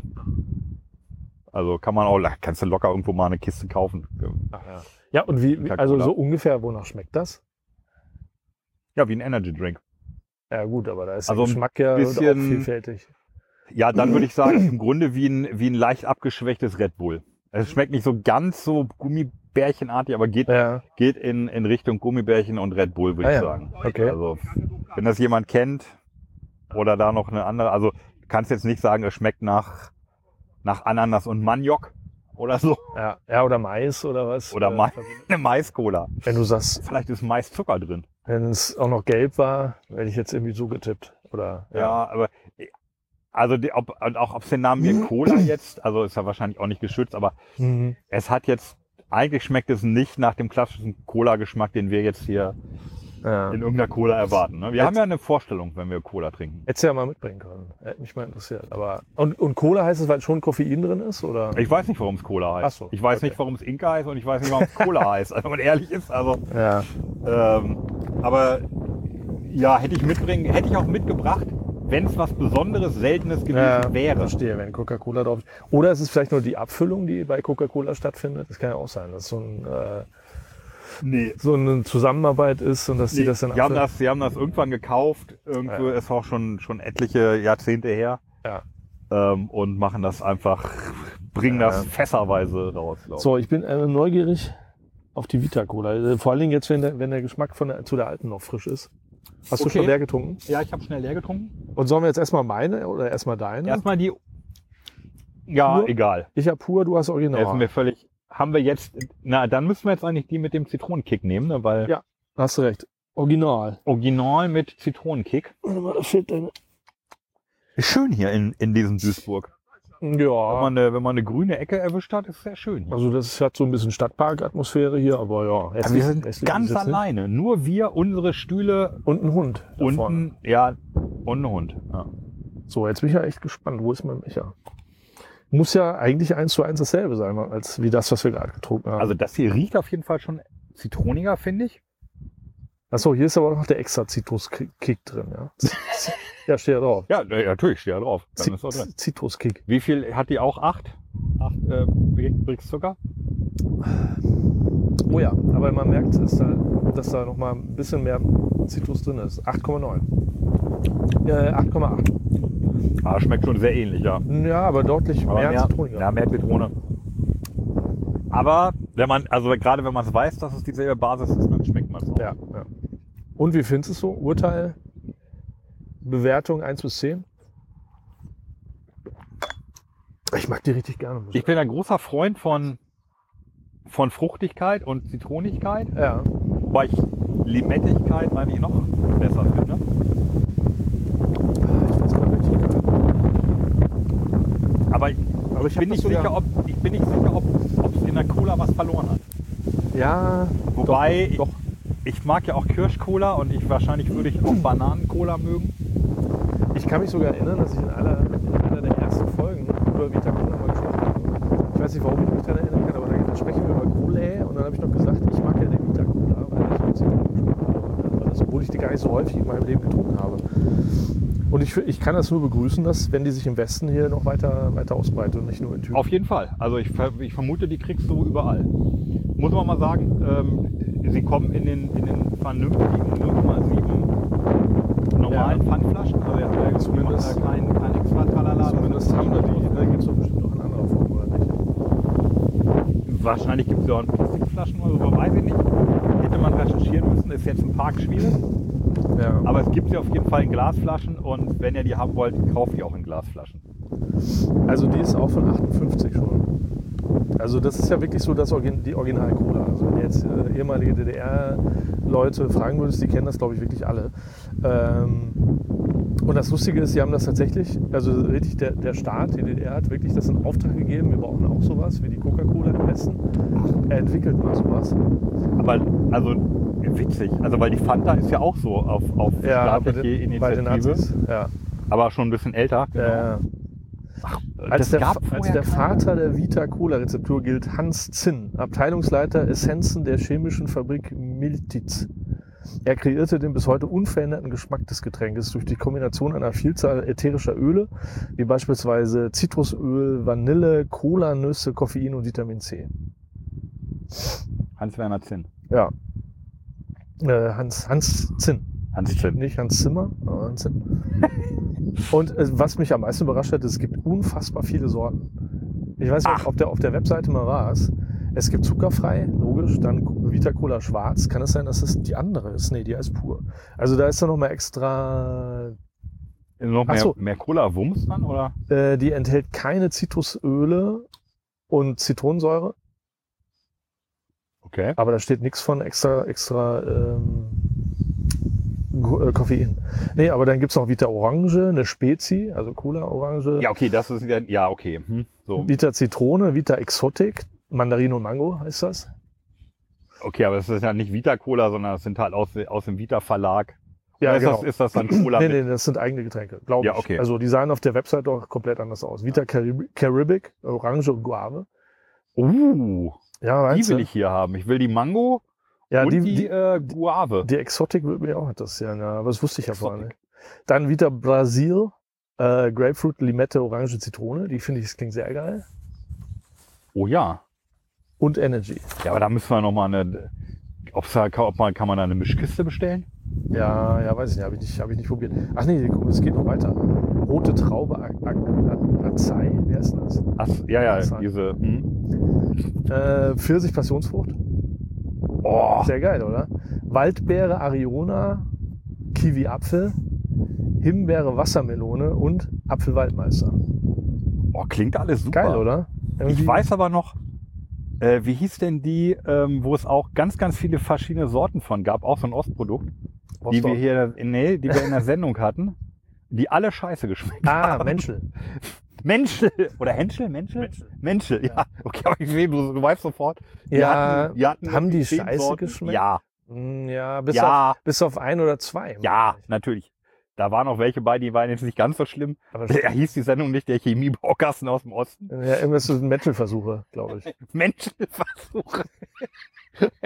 Also kann man auch, kannst du locker irgendwo mal eine Kiste kaufen. Ach ja. Ja, und wie, wie Coca-Cola. also so ungefähr, wonach schmeckt das? Ja, wie ein Energy Drink. Ja gut, aber da ist Also der ein Geschmack ja bisschen- auch vielfältig. Ja, dann würde ich sagen, im Grunde wie ein, wie ein leicht abgeschwächtes Red Bull. Es schmeckt nicht so ganz so Gummibärchenartig, aber geht, Ja, geht in, in Richtung Gummibärchen und Red Bull, würde Ah ich ja, sagen. okay. Also, wenn das jemand kennt oder da noch eine andere, also du kannst jetzt nicht sagen, es schmeckt nach, nach Ananas und Maniok oder so. ja, ja, oder Mais oder was? Oder Äh, Mais, eine Maiscola. Wenn du sagst, Vielleicht ist Maiszucker drin. wenn es auch noch gelb war, hätte ich jetzt irgendwie so getippt. Oder Ja, aber also die, ob, und auch ob es den Namen wie Cola jetzt, also ist ja wahrscheinlich auch nicht geschützt, aber Mhm. es hat jetzt, eigentlich schmeckt es nicht nach dem klassischen Cola-Geschmack, den wir jetzt hier Ja. in irgendeiner Cola erwarten. Ne? Wir Jetzt- haben ja eine Vorstellung, wenn wir Cola trinken. Hättest du ja mal mitbringen können. Hätte mich mal interessiert. Aber und, und Cola heißt es, weil schon Koffein drin ist? Oder? Ich weiß nicht, warum es Cola heißt. Ach so, ich weiß okay. nicht, warum es Inka heißt und ich weiß nicht, warum es Cola heißt. Also, wenn man ehrlich ist, also, Ja. ähm, aber ja, hätte ich mitbringen, hätte ich auch mitgebracht, wenn es was Besonderes, Seltenes gewesen Ja, wäre. verstehe, wenn Coca-Cola drauf ist. Oder ist es vielleicht nur die Abfüllung, die bei Coca-Cola stattfindet? Das kann ja auch sein, dass so, ein, äh, Nee. so eine Zusammenarbeit ist und dass die Nee, das dann die haben abfüllen. das, die haben das irgendwann gekauft, irgendwo Ja. ist auch schon, schon etliche Jahrzehnte her. Ja. Ähm, und machen das einfach, bringen Ja. das fässerweise raus. glaub ich. So, ich bin äh, neugierig auf die Vita-Cola. Äh, Vor allen Dingen jetzt, wenn der, wenn der Geschmack von der, zu der alten noch frisch ist. Hast du Okay. schon leer getrunken? Ja, ich habe schnell leer getrunken. Und sollen wir jetzt erstmal meine oder erstmal deine? Erstmal die. Ja, Pur? egal. Ich habe pur, du hast Da original. ist mir völlig. Haben wir jetzt. Na, dann müssen wir jetzt eigentlich die mit dem Zitronenkick nehmen, ne? Weil Ja. Hast du recht. Original. Original mit Zitronenkick. Warte mal, da fehlt deine. Ist schön hier in, in diesem Duisburg. Wenn Ja. man, eine, wenn man eine grüne Ecke erwischt hat, ist sehr schön. Hier. Also das hat so ein bisschen Stadtpark-Atmosphäre hier, aber ja. Aber hässlich- wir sind hässlich ganz ist es nicht. alleine. Nur wir, unsere Stühle Und ein Hund. da vorne. unten. Ja, und ein Hund. Ja. So, jetzt bin ich ja echt gespannt. Wo ist mein Becher? Muss ja eigentlich eins zu eins dasselbe sein, als wie das, was wir gerade getrunken haben. Also das hier riecht auf jeden Fall schon zitroniger, finde ich. Achso, hier ist aber auch noch der extra Zitrus-Kick drin, ja. Ja, steht ja drauf. Ja, ja, natürlich, steht ja drauf. Dann ist auch drin. Zitruskick. Wie viel hat die auch? Acht? Acht äh, Brix Zucker? Oh ja, aber man merkt, dass da, dass da noch mal ein bisschen mehr Zitrus drin ist. acht Komma neun. Äh, acht Komma acht. Ah, schmeckt schon sehr ähnlich, ja. Ja, aber deutlich Aber mehr, mehr, zitroniger. ja, mehr Zitrone. Aber wenn man, also gerade wenn man es weiß, dass es dieselbe Basis ist, dann schmeckt man es auch. Ja, ja. Und wie findest du es so? Urteil, Bewertung eins bis zehn? Ich mag die richtig gerne. Ich bin ein großer Freund von, von Fruchtigkeit und Zitronigkeit, Ja. wobei ich Limettigkeit eigentlich noch besser finde. Ich find's mal richtig geil. Aber ich, Aber ich hab bin, das nicht sogar- sicher, ob, ich bin nicht sicher, ob es in der Cola was verloren hat. Ja, Wobei, doch, doch. Ich, ich mag ja auch Kirschcola und ich wahrscheinlich würde ich auch Bananencola mögen. Ich kann mich sogar erinnern, dass ich in einer, in einer der ersten Folgen über Vita Cola mal gesprochen habe. Ich weiß nicht, warum ich mich daran erinnern kann, aber da sprechen wir über Cola und dann habe ich noch gesagt, ich mag ja den Vita Cola, weil der so mit Zitronengeschmack hat. Das, obwohl ich die gar nicht so häufig in meinem Leben getrunken habe. Und ich, ich kann das nur begrüßen, dass, wenn die sich im Westen hier noch weiter, weiter ausbreitet und nicht nur in Thüringen. Auf jeden Fall. Also ich, ver- ich vermute, die kriegst du überall. Muss man mal sagen, ähm, sie kommen in den, in den vernünftigen null Komma sieben normalen Ja. Pfandflaschen. Also jetzt äh, Zumindest- zumindest kein, kein extra Tralala. Zumindest haben wir die. Da gibt es doch bestimmt noch in anderer Form, oder nicht? Wahrscheinlich gibt es ja auch in Plastikflaschen oder so, weiß ich nicht. Hätte man recherchieren müssen, ist jetzt im Park schwierig. Ja. Aber es gibt sie auf jeden Fall in Glasflaschen und wenn ihr die haben wollt, kauft die auch in Glasflaschen. Also die ist auch von achtundfünfzig schon. Also das ist ja wirklich so das Origin, die Original-Cola. Also wenn du jetzt äh, ehemalige D D R-Leute fragen würdest, die kennen das, glaube ich, wirklich alle. Ähm, und das Lustige ist, sie haben das tatsächlich, also richtig der, der Staat, die D D R hat wirklich das in Auftrag gegeben, wir brauchen auch sowas, wie die Coca-Cola im Westen. Er entwickelt mal sowas. Aber also witzig, also weil die Fanta ist ja auch so auf, auf Ja, bei staatliche den, bei den Initiative, Nazis. Ja. aber schon ein bisschen älter. Genau. Ja. Als, Das der, gab als vorher der keine- Vater der Vita-Cola-Rezeptur gilt Hans Zinn, Abteilungsleiter Essenzen der chemischen Fabrik Miltitz. Er kreierte den bis heute unveränderten Geschmack des Getränkes durch die Kombination einer Vielzahl ätherischer Öle, wie beispielsweise Zitrusöl, Vanille, Cola-Nüsse, Koffein und Vitamin C. Hans-Werner Zinn. Ja. Äh, Hans, Hans Zinn. Hans Nicht, Zinn. nicht Hans Zimmer, aber Hans Zinn. Und äh, was mich am meisten überrascht hat, es gibt unfassbar viele Sorten. Ich weiß nicht, Ach. ob der, auf der Webseite mal war es. Es gibt zuckerfrei, logisch, dann Vita Cola schwarz. Kann es sein, dass es die andere ist? Nee, die ist pur. Also da ist dann nochmal extra, Noch Ach mehr, so. mehr Cola-Wumms dann, oder? äh, die enthält keine Zitrusöle und Zitronensäure. Okay. Aber da steht nichts von extra, extra ähm, Go- äh, Koffein. Nee, aber dann gibt's noch Vita Orange, eine Spezi, also Cola Orange. Ja, okay, das ist ja, ja okay. Hm, so. Vita Zitrone, Vita Exotic, Mandarine und Mango heißt das. Okay, aber das ist ja nicht Vita-Cola, sondern das sind halt aus, aus dem Vita-Verlag. Ja, Oder ist, genau. das, ist das dann Cola Nee, mit? nee, das sind eigene Getränke, glaube Ja, ich. okay. Also die sahen auf der Website doch komplett anders aus. Vita Carib- Caribic, Orange und Guave. Uh, Ja, die weißt will du? ich hier haben. Ich will die Mango Ja, und die, die, die, äh, Guave. die Exotic würde mir auch interessieren, ja, aber das wusste ich ja vorher Exotic. nicht. Dann Vita Brasil, äh, Grapefruit, Limette, Orange, Zitrone. Die finde ich, das klingt sehr geil. Oh ja. Und Energy. Ja, aber da müssen wir nochmal eine... Ob's da, ob man, kann man da eine Mischkiste bestellen? Ja, ja, weiß ich nicht, habe ich nicht, habe ich nicht probiert. Ach nee, guck, es geht noch weiter. Rote Traube, Ak- Ak- Acai, wie heißt denn das? Ach, ja, ja, Acai. diese... Hm. Äh, Pfirsich, Passionsfrucht. Oh, Sehr geil, oder? Waldbeere, Ariona, Kiwi, Apfel, Himbeere, Wassermelone und Apfelwaldmeister. oh, klingt alles super. Geil, oder? Irgendwie- Ich weiß aber noch, äh, wie hieß denn die, ähm, wo es auch ganz, ganz viele verschiedene Sorten von gab, auch so ein Ostprodukt, die wir Rostock. hier, nee, die wir in der Sendung hatten, die alle scheiße geschmeckt Ah, haben. Menschel. Menschel oder Henschel, Menschel? Menschel. Menschel, ja. Okay, aber ich sehe, du, du weißt sofort. Die Ja, hatten, die hatten haben die zehn scheiße Sorten. geschmeckt? Ja, Mm, Ja, bis, ja, Auf, bis auf ein oder zwei. ja, natürlich. Da waren noch welche bei, die waren jetzt nicht ganz so schlimm. Aber Da hieß die Sendung nicht der Chemiebaukasten aus dem Osten. ja, irgendwas so Menschelversuche, glaube ich. Menschelversuche.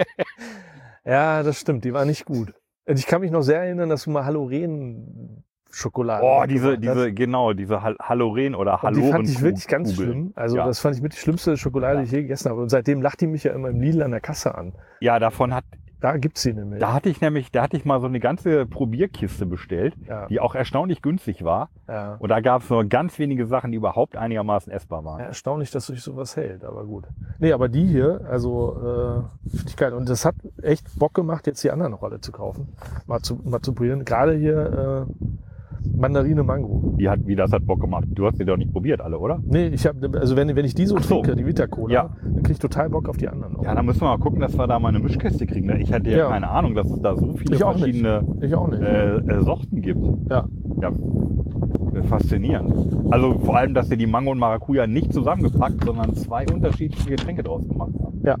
Ja, das stimmt, die war nicht gut. Und ich kann mich noch sehr erinnern, dass du mal Haloren Schokolade. Oh, diese, Das- diese, genau, diese Hal- Haloren oder Und die Haloren. fand ich wirklich ganz schlimm. Also Ja. das fand ich mit die schlimmste Schokolade, die ich je gegessen habe. Und seitdem lacht die mich ja immer im Lidl an der Kasse an. Ja, davon hat, Da gibt's sie nämlich. da hatte ich nämlich, da hatte ich mal so eine ganze Probierkiste bestellt, Ja. die auch erstaunlich günstig war. Ja. Und da gab es nur ganz wenige Sachen, die überhaupt einigermaßen essbar waren. Ja, erstaunlich, dass sich sowas hält, aber gut. Nee, aber die hier, also äh, finde ich geil. Und das hat echt Bock gemacht, jetzt die anderen noch alle zu kaufen. Mal zu, mal zu probieren. Gerade hier äh, Mandarine Mango. Die hat, wie das hat Bock gemacht. Du hast die doch nicht probiert, alle, oder? Nee, ich habe, also wenn, wenn ich die so Ach so. trinke, die Vita-Cola, Ja. dann krieg ich total Bock auf die anderen noch. Ja, dann müssen wir mal gucken, dass wir da mal eine Mischkiste kriegen. ne? Ich hatte ja, Ja. keine Ahnung, dass es da so viele Ich auch nicht. verschiedene Ich auch nicht. äh, äh, Sorten gibt. Ja. Ja, äh, faszinierend. Also vor allem, dass sie die Mango und Maracuja nicht zusammengepackt, sondern zwei unterschiedliche Getränke draus gemacht haben. Ja.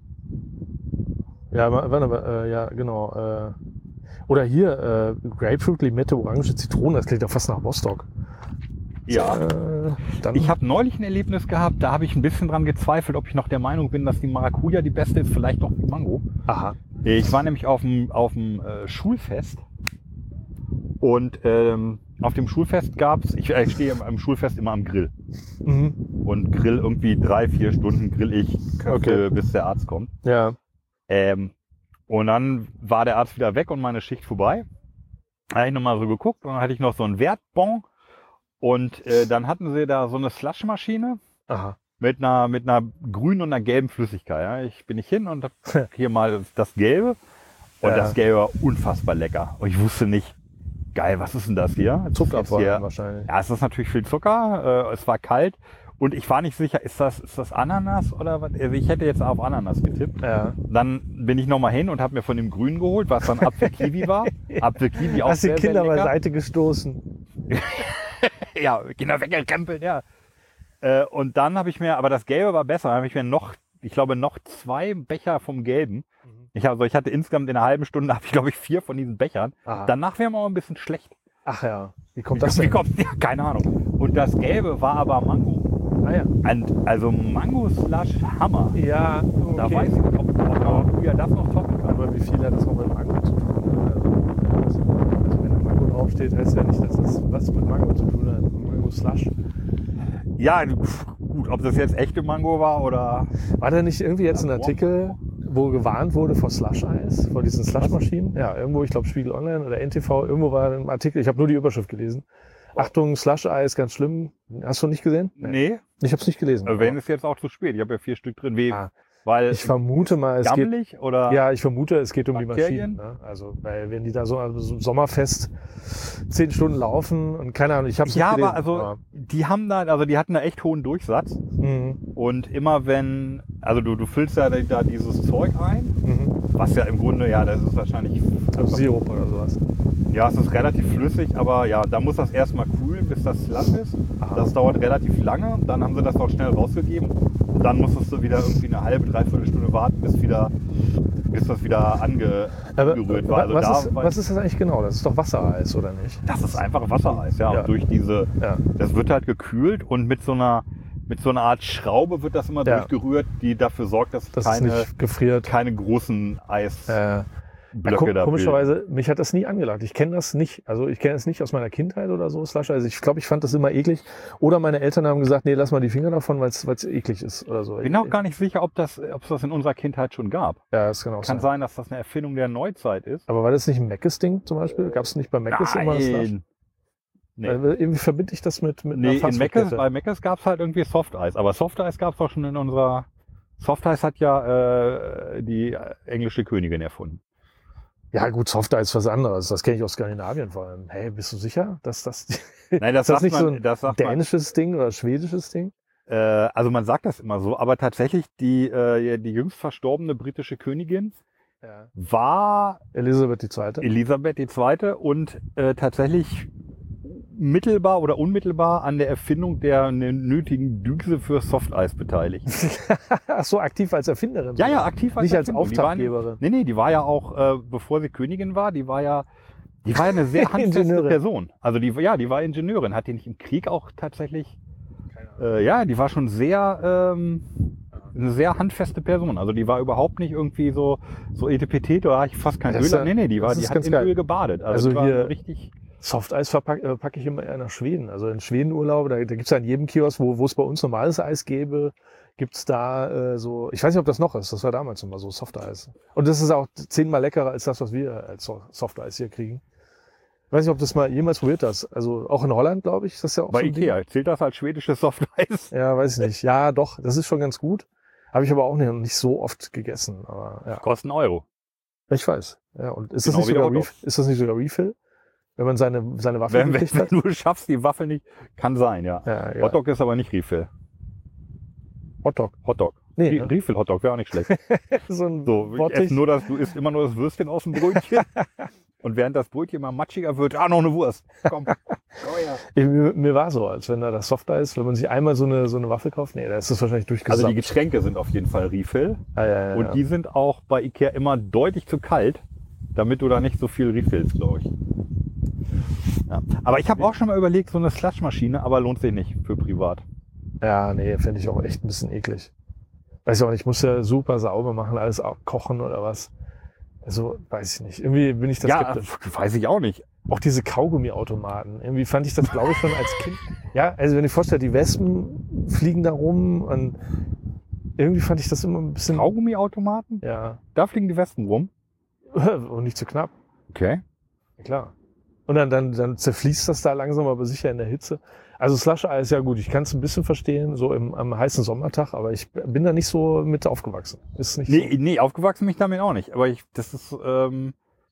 Ja, wa- warte mal, äh, ja, genau. Äh, oder hier, äh, Grapefruit, Limette, Orange, Zitrone, das klingt doch fast nach Rostock. Ja. Äh, dann, Ich habe neulich ein Erlebnis gehabt, da habe ich ein bisschen dran gezweifelt, ob ich noch der Meinung bin, dass die Maracuja die beste ist, vielleicht doch die Mango. Aha. Ich war nämlich auf dem, auf dem äh, Schulfest und ähm, auf dem Schulfest gab's, ich, äh, ich stehe am Schulfest immer am Grill Mhm. und grill irgendwie drei, vier Stunden grill ich, Okay. äh, bis der Arzt kommt. Ja. Ähm, und dann war der Arzt wieder weg und meine Schicht vorbei. Da habe ich nochmal so geguckt und dann hatte ich noch so einen Wertbon und äh, dann hatten sie da so eine Slushmaschine Aha. mit einer, mit einer grünen und einer gelben Flüssigkeit. Ja. Ich bin nicht hin und hab hier mal das Gelbe und Ja. das Gelbe war unfassbar lecker. Und ich wusste nicht, geil, was ist denn das hier? Das ist Zuckerabfall jetzt hier- wahrscheinlich. Ja, es ist natürlich viel Zucker, äh, es war kalt und ich war nicht sicher, ist das, ist das Ananas oder was? Also ich hätte jetzt auf Ananas getippt. Ja. Dann bin ich nochmal hin und habe mir von dem Grünen geholt, was dann Apfel-Kiwi war. Apfel-Kiwi auch Hast die sehr, Kinder sehr lecker. beiseite gestoßen. Ja, Kinder weggekrempelt, ja. Äh, und dann habe ich mir, aber das Gelbe war besser, dann habe ich mir noch, ich glaube, noch zwei Becher vom Gelben. Ich, hab, also ich hatte insgesamt in einer halben Stunde, habe ich glaube ich vier von diesen Bechern. Aha. Danach wäre mir auch ein bisschen schlecht. Ach ja. Wie kommt Wie, das wie denn? kommt, ja, keine Ahnung. Und das Gelbe war aber Mango. Ah ja. Und, also Mango-Slush Hammer. Ja, okay. Da weiß ich nicht, ob, ob Maracuja das noch toppen kann. Aber wie viel hat das noch mit Mango zu tun? Also, also wenn da Mango draufsteht, heißt ja nicht, dass das was mit Mango zu tun hat. Mango Slush. Ja, pf, gut, ob das jetzt echte Mango war oder... War da nicht irgendwie jetzt ein Artikel, wo gewarnt wurde vor Slush-Eis, vor diesen Slush-Maschinen? Ja, irgendwo, ich glaube Spiegel Online oder N T V, irgendwo war ein Artikel, ich habe nur die Überschrift gelesen. Achtung, Slush-Eis, ganz schlimm. Hast du nicht gesehen? Nee, Ich habe es nicht gelesen. also wenn ist jetzt auch zu spät. Ich habe ja vier Stück drin. Wie, Ah, weil ich vermute mal, es geht... gammelig oder... Ja, ich vermute, es geht um Bakterien? die Maschinen. Ne? Also, weil wenn die da so, also so im Sommerfest zehn Stunden laufen und keine Ahnung, ich habe es nicht Ja, gelesen. aber also die haben da, also die hatten da echt hohen Durchsatz. Mhm. Und immer wenn, also du, du füllst ja da dieses Zeug ein, Mhm. was ja im Grunde, ja, das ist wahrscheinlich, Also Sirup oder sowas. ja, es ist relativ flüssig, aber ja, da muss das erstmal kühlen, bis das glatt ist. Aha. Das dauert relativ lange. Dann haben sie das auch schnell rausgegeben. Und dann musstest du wieder irgendwie eine halbe, dreiviertel Stunde warten, bis wieder, bis das wieder ange, Aber angerührt war. Also was, da ist, war- was ist das eigentlich genau? Das ist doch Wassereis, oder nicht? das ist einfach Wassereis, ja. Ja. Und durch diese, Ja. das wird halt gekühlt und mit so einer, mit so einer Art Schraube wird das immer Ja. durchgerührt, die dafür sorgt, dass Das keine, ist nicht gefriert. keine großen Eisblöcke Äh, ja, kom da komischerweise, mich hat das nie angelacht. Ich kenne das nicht. Also ich kenne es nicht aus meiner Kindheit oder so, Slush. Also ich glaube, ich fand das immer eklig. Oder meine Eltern haben gesagt, nee, lass mal die Finger davon, weil es eklig ist oder so. Ich bin auch gar nicht sicher, ob das, ob es das in unserer Kindheit schon gab. Ja, das kann auch Kann sein. sein, dass das eine Erfindung der Neuzeit ist. Aber war das nicht ein Meckes-Ding zum Beispiel? Gab es nicht bei Meckes immer das Slush? Nein. Nee, Weil irgendwie verbinde ich das mit, mit nee einer in Meckes, Fastfood-Kette. bei Meckes gab es halt irgendwie Softeis. Aber Softeis gab es auch schon in unserer... Softeis hat ja äh, die englische Königin erfunden. Ja gut, Softeis ist was anderes. Das kenne ich aus Skandinavien vor allem. Hey, bist du sicher, dass das... Nein, das ist das sagt nicht man, so ein das sagt man, dänisches Ding oder schwedisches Ding? Äh, also man sagt das immer so, aber tatsächlich die, äh, die jüngst verstorbene britische Königin Ja. war Elisabeth die Zweite. Elisabeth die Zweite und äh, tatsächlich mittelbar oder unmittelbar an der Erfindung der nötigen Düse für Softeis beteiligt. Ach so, aktiv als Erfinderin. Ja, ja, aktiv als Nicht als Erfindung. Die war- Auftraggeberin. Nee, nee, die war ja auch, äh, bevor sie Königin war, die war ja, die war ja eine sehr handfeste Ingenieurin. Person. Also die, ja, die war Ingenieurin. Hat die nicht im Krieg auch tatsächlich, äh, ja, die war schon sehr, ähm, eine sehr handfeste Person. Also die war überhaupt nicht irgendwie so, so etepetete, da habe ich fast kein Das Öl. ist ja- Nee, nee, die war, das die ist hat ganz in geil. Öl gebadet. Also, Also die war hier- richtig, Softeis verpack, äh, packe ich immer eher nach Schweden. Also in Schwedenurlaub, da, da gibt's ja in jedem Kiosk, wo wo es bei uns normales Eis gäbe, gibt's da äh, so, ich weiß nicht, ob das noch ist, das war damals immer so Softeis. Und das ist auch zehnmal leckerer als das, was wir als So- Softeis hier kriegen. Ich weiß nicht, ob das mal jemals probiert hast. Also auch in Holland, glaube ich, ist das ja auch Bei so ein Ding. Ikea, zählt das als schwedisches Softeis? Ja, weiß ich nicht. Ja, doch, das ist schon ganz gut. Habe ich aber auch nicht, nicht so oft gegessen. Aber ja, Kostet einen Euro. ich weiß. Ja, und ist das, Genau nicht wie der sogar Hotdog. Ref- ist das nicht sogar Refill? Wenn man seine, seine Waffe Wenn, wenn, gekriegt wenn hat? du schaffst, die Waffel nicht, kann sein, ja. Ja, ja. Hotdog ist aber nicht Refill. Hotdog. Hotdog. Nee, Re- ne? Refill Hotdog wäre auch nicht schlecht. so ein So, ich Bottich. esse nur das, du isst immer nur das Würstchen aus dem Brötchen. Und während das Brötchen immer matschiger wird, ah, noch eine Wurst. Komm. Oh, ja. Ich, mir, mir war so, als wenn da das Softeis, wenn man sich einmal so eine, so eine Waffel kauft, nee, da ist das wahrscheinlich durchgesamt. Also die Getränke sind auf jeden Fall Refill. ja, ja, ja, Und ja. die sind auch bei Ikea immer deutlich zu kalt, damit du da nicht so viel refillst, glaube ich. Ja. Aber ich habe auch schon mal überlegt, so eine Slushmaschine, aber lohnt sich nicht für privat. Ja, nee, finde ich auch echt ein bisschen eklig. Weiß ich auch nicht, ich muss ja super sauber machen, alles auch kochen oder was. Also, weiß ich nicht. Irgendwie bin ich das Ja, skeptisch. weiß ich auch nicht. Auch diese Kaugummiautomaten. Irgendwie fand ich das, glaube ich, schon als Kind. Ja, also wenn ich vorstelle, die Wespen fliegen da rum und irgendwie fand ich das immer ein bisschen. Kaugummiautomaten? Ja. Da fliegen die Wespen rum. Und nicht zu knapp. Okay. Ja, klar. Und dann, dann, dann zerfließt das da langsam, aber sicher in der Hitze. Also Slush-Eis, ja gut, ich kann es ein bisschen verstehen, so im, am heißen Sommertag, aber ich bin da nicht so mit aufgewachsen. Ist nicht Nee, so. nee, aufgewachsen bin ich damit auch nicht. Aber ich, das ist, ähm,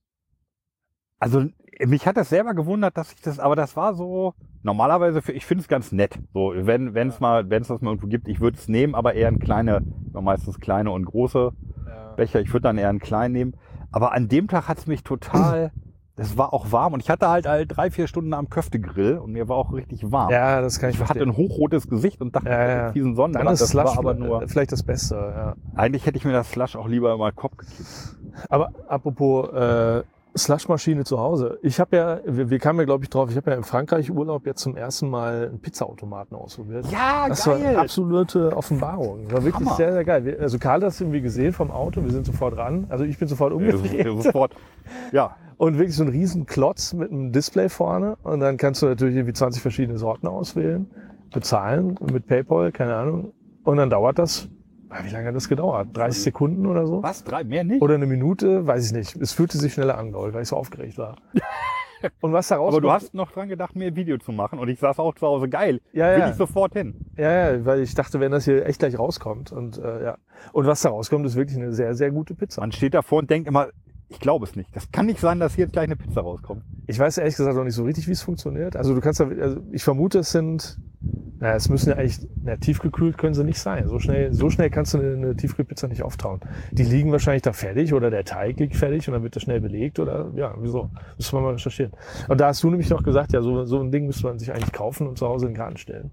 also mich hat das selber gewundert, dass ich das, aber das war so, normalerweise, für, ich finde es ganz nett. So, wenn wenn es mal, wenn es das mal irgendwo gibt, ich würde es nehmen, aber eher in kleine, meistens kleine und große Ja. Becher. Ich würde dann eher einen kleinen nehmen. Aber an dem Tag hat es mich total, es war auch warm und ich hatte halt, halt drei, vier Stunden am Köftegrill und mir war auch richtig warm. Ja, das kann ich Ich hatte verstehen. ein hochrotes Gesicht und dachte, Ja, ja. ja, diesen Sonnenbrand, Dann ist das Slush war aber nur, vielleicht das Beste, ja. eigentlich hätte ich mir das Slush auch lieber mal Kopf gekippt. Aber apropos äh, Slushmaschine zu Hause. Ich habe ja, wir, wir kamen ja, glaube ich, drauf, ich habe ja in Frankreich Urlaub jetzt zum ersten Mal einen Pizzaautomaten ausprobiert. Ja, Das war eine absolute Offenbarung. War wirklich Hammer. sehr, sehr geil. Wir, also Karl hat das irgendwie gesehen vom Auto, wir sind sofort ran. Also ich bin sofort umgedreht. Ja, sofort. Ja, Und wirklich so ein riesen Klotz mit einem Display vorne. Und dann kannst du natürlich irgendwie zwanzig verschiedene Sorten auswählen, bezahlen mit PayPal, keine Ahnung. Und dann dauert das, wie lange hat das gedauert? dreißig Sekunden oder so? was? Drei? Mehr nicht? Oder eine Minute? Weiß ich nicht. Es fühlte sich schneller an, glaube ich, weil ich so aufgeregt war. Und was da Aber rauskommt... du hast noch dran gedacht, mir ein Video zu machen und ich saß auch zu Hause, geil, Ja, will ja. ich sofort hin. Ja, ja, weil ich dachte, wenn das hier echt gleich rauskommt. Und äh, ja. Und was da rauskommt, ist wirklich eine sehr, sehr gute Pizza. Man steht davor und denkt immer, ich glaube es nicht. Das kann nicht sein, dass hier jetzt gleich eine Pizza rauskommt. Ich weiß ehrlich gesagt auch nicht so richtig, wie es funktioniert. Also du kannst da, also ich vermute, es sind, naja, es müssen ja eigentlich, na, tiefgekühlt können sie nicht sein. So schnell, so schnell kannst du eine, eine Tiefkühlpizza nicht auftauen. Die liegen wahrscheinlich da fertig oder der Teig liegt fertig und dann wird das schnell belegt oder, ja, wieso? Müssen wir mal recherchieren. Und da hast du nämlich noch gesagt, ja, so, so ein Ding müsste man sich eigentlich kaufen und zu Hause in den Garten stellen.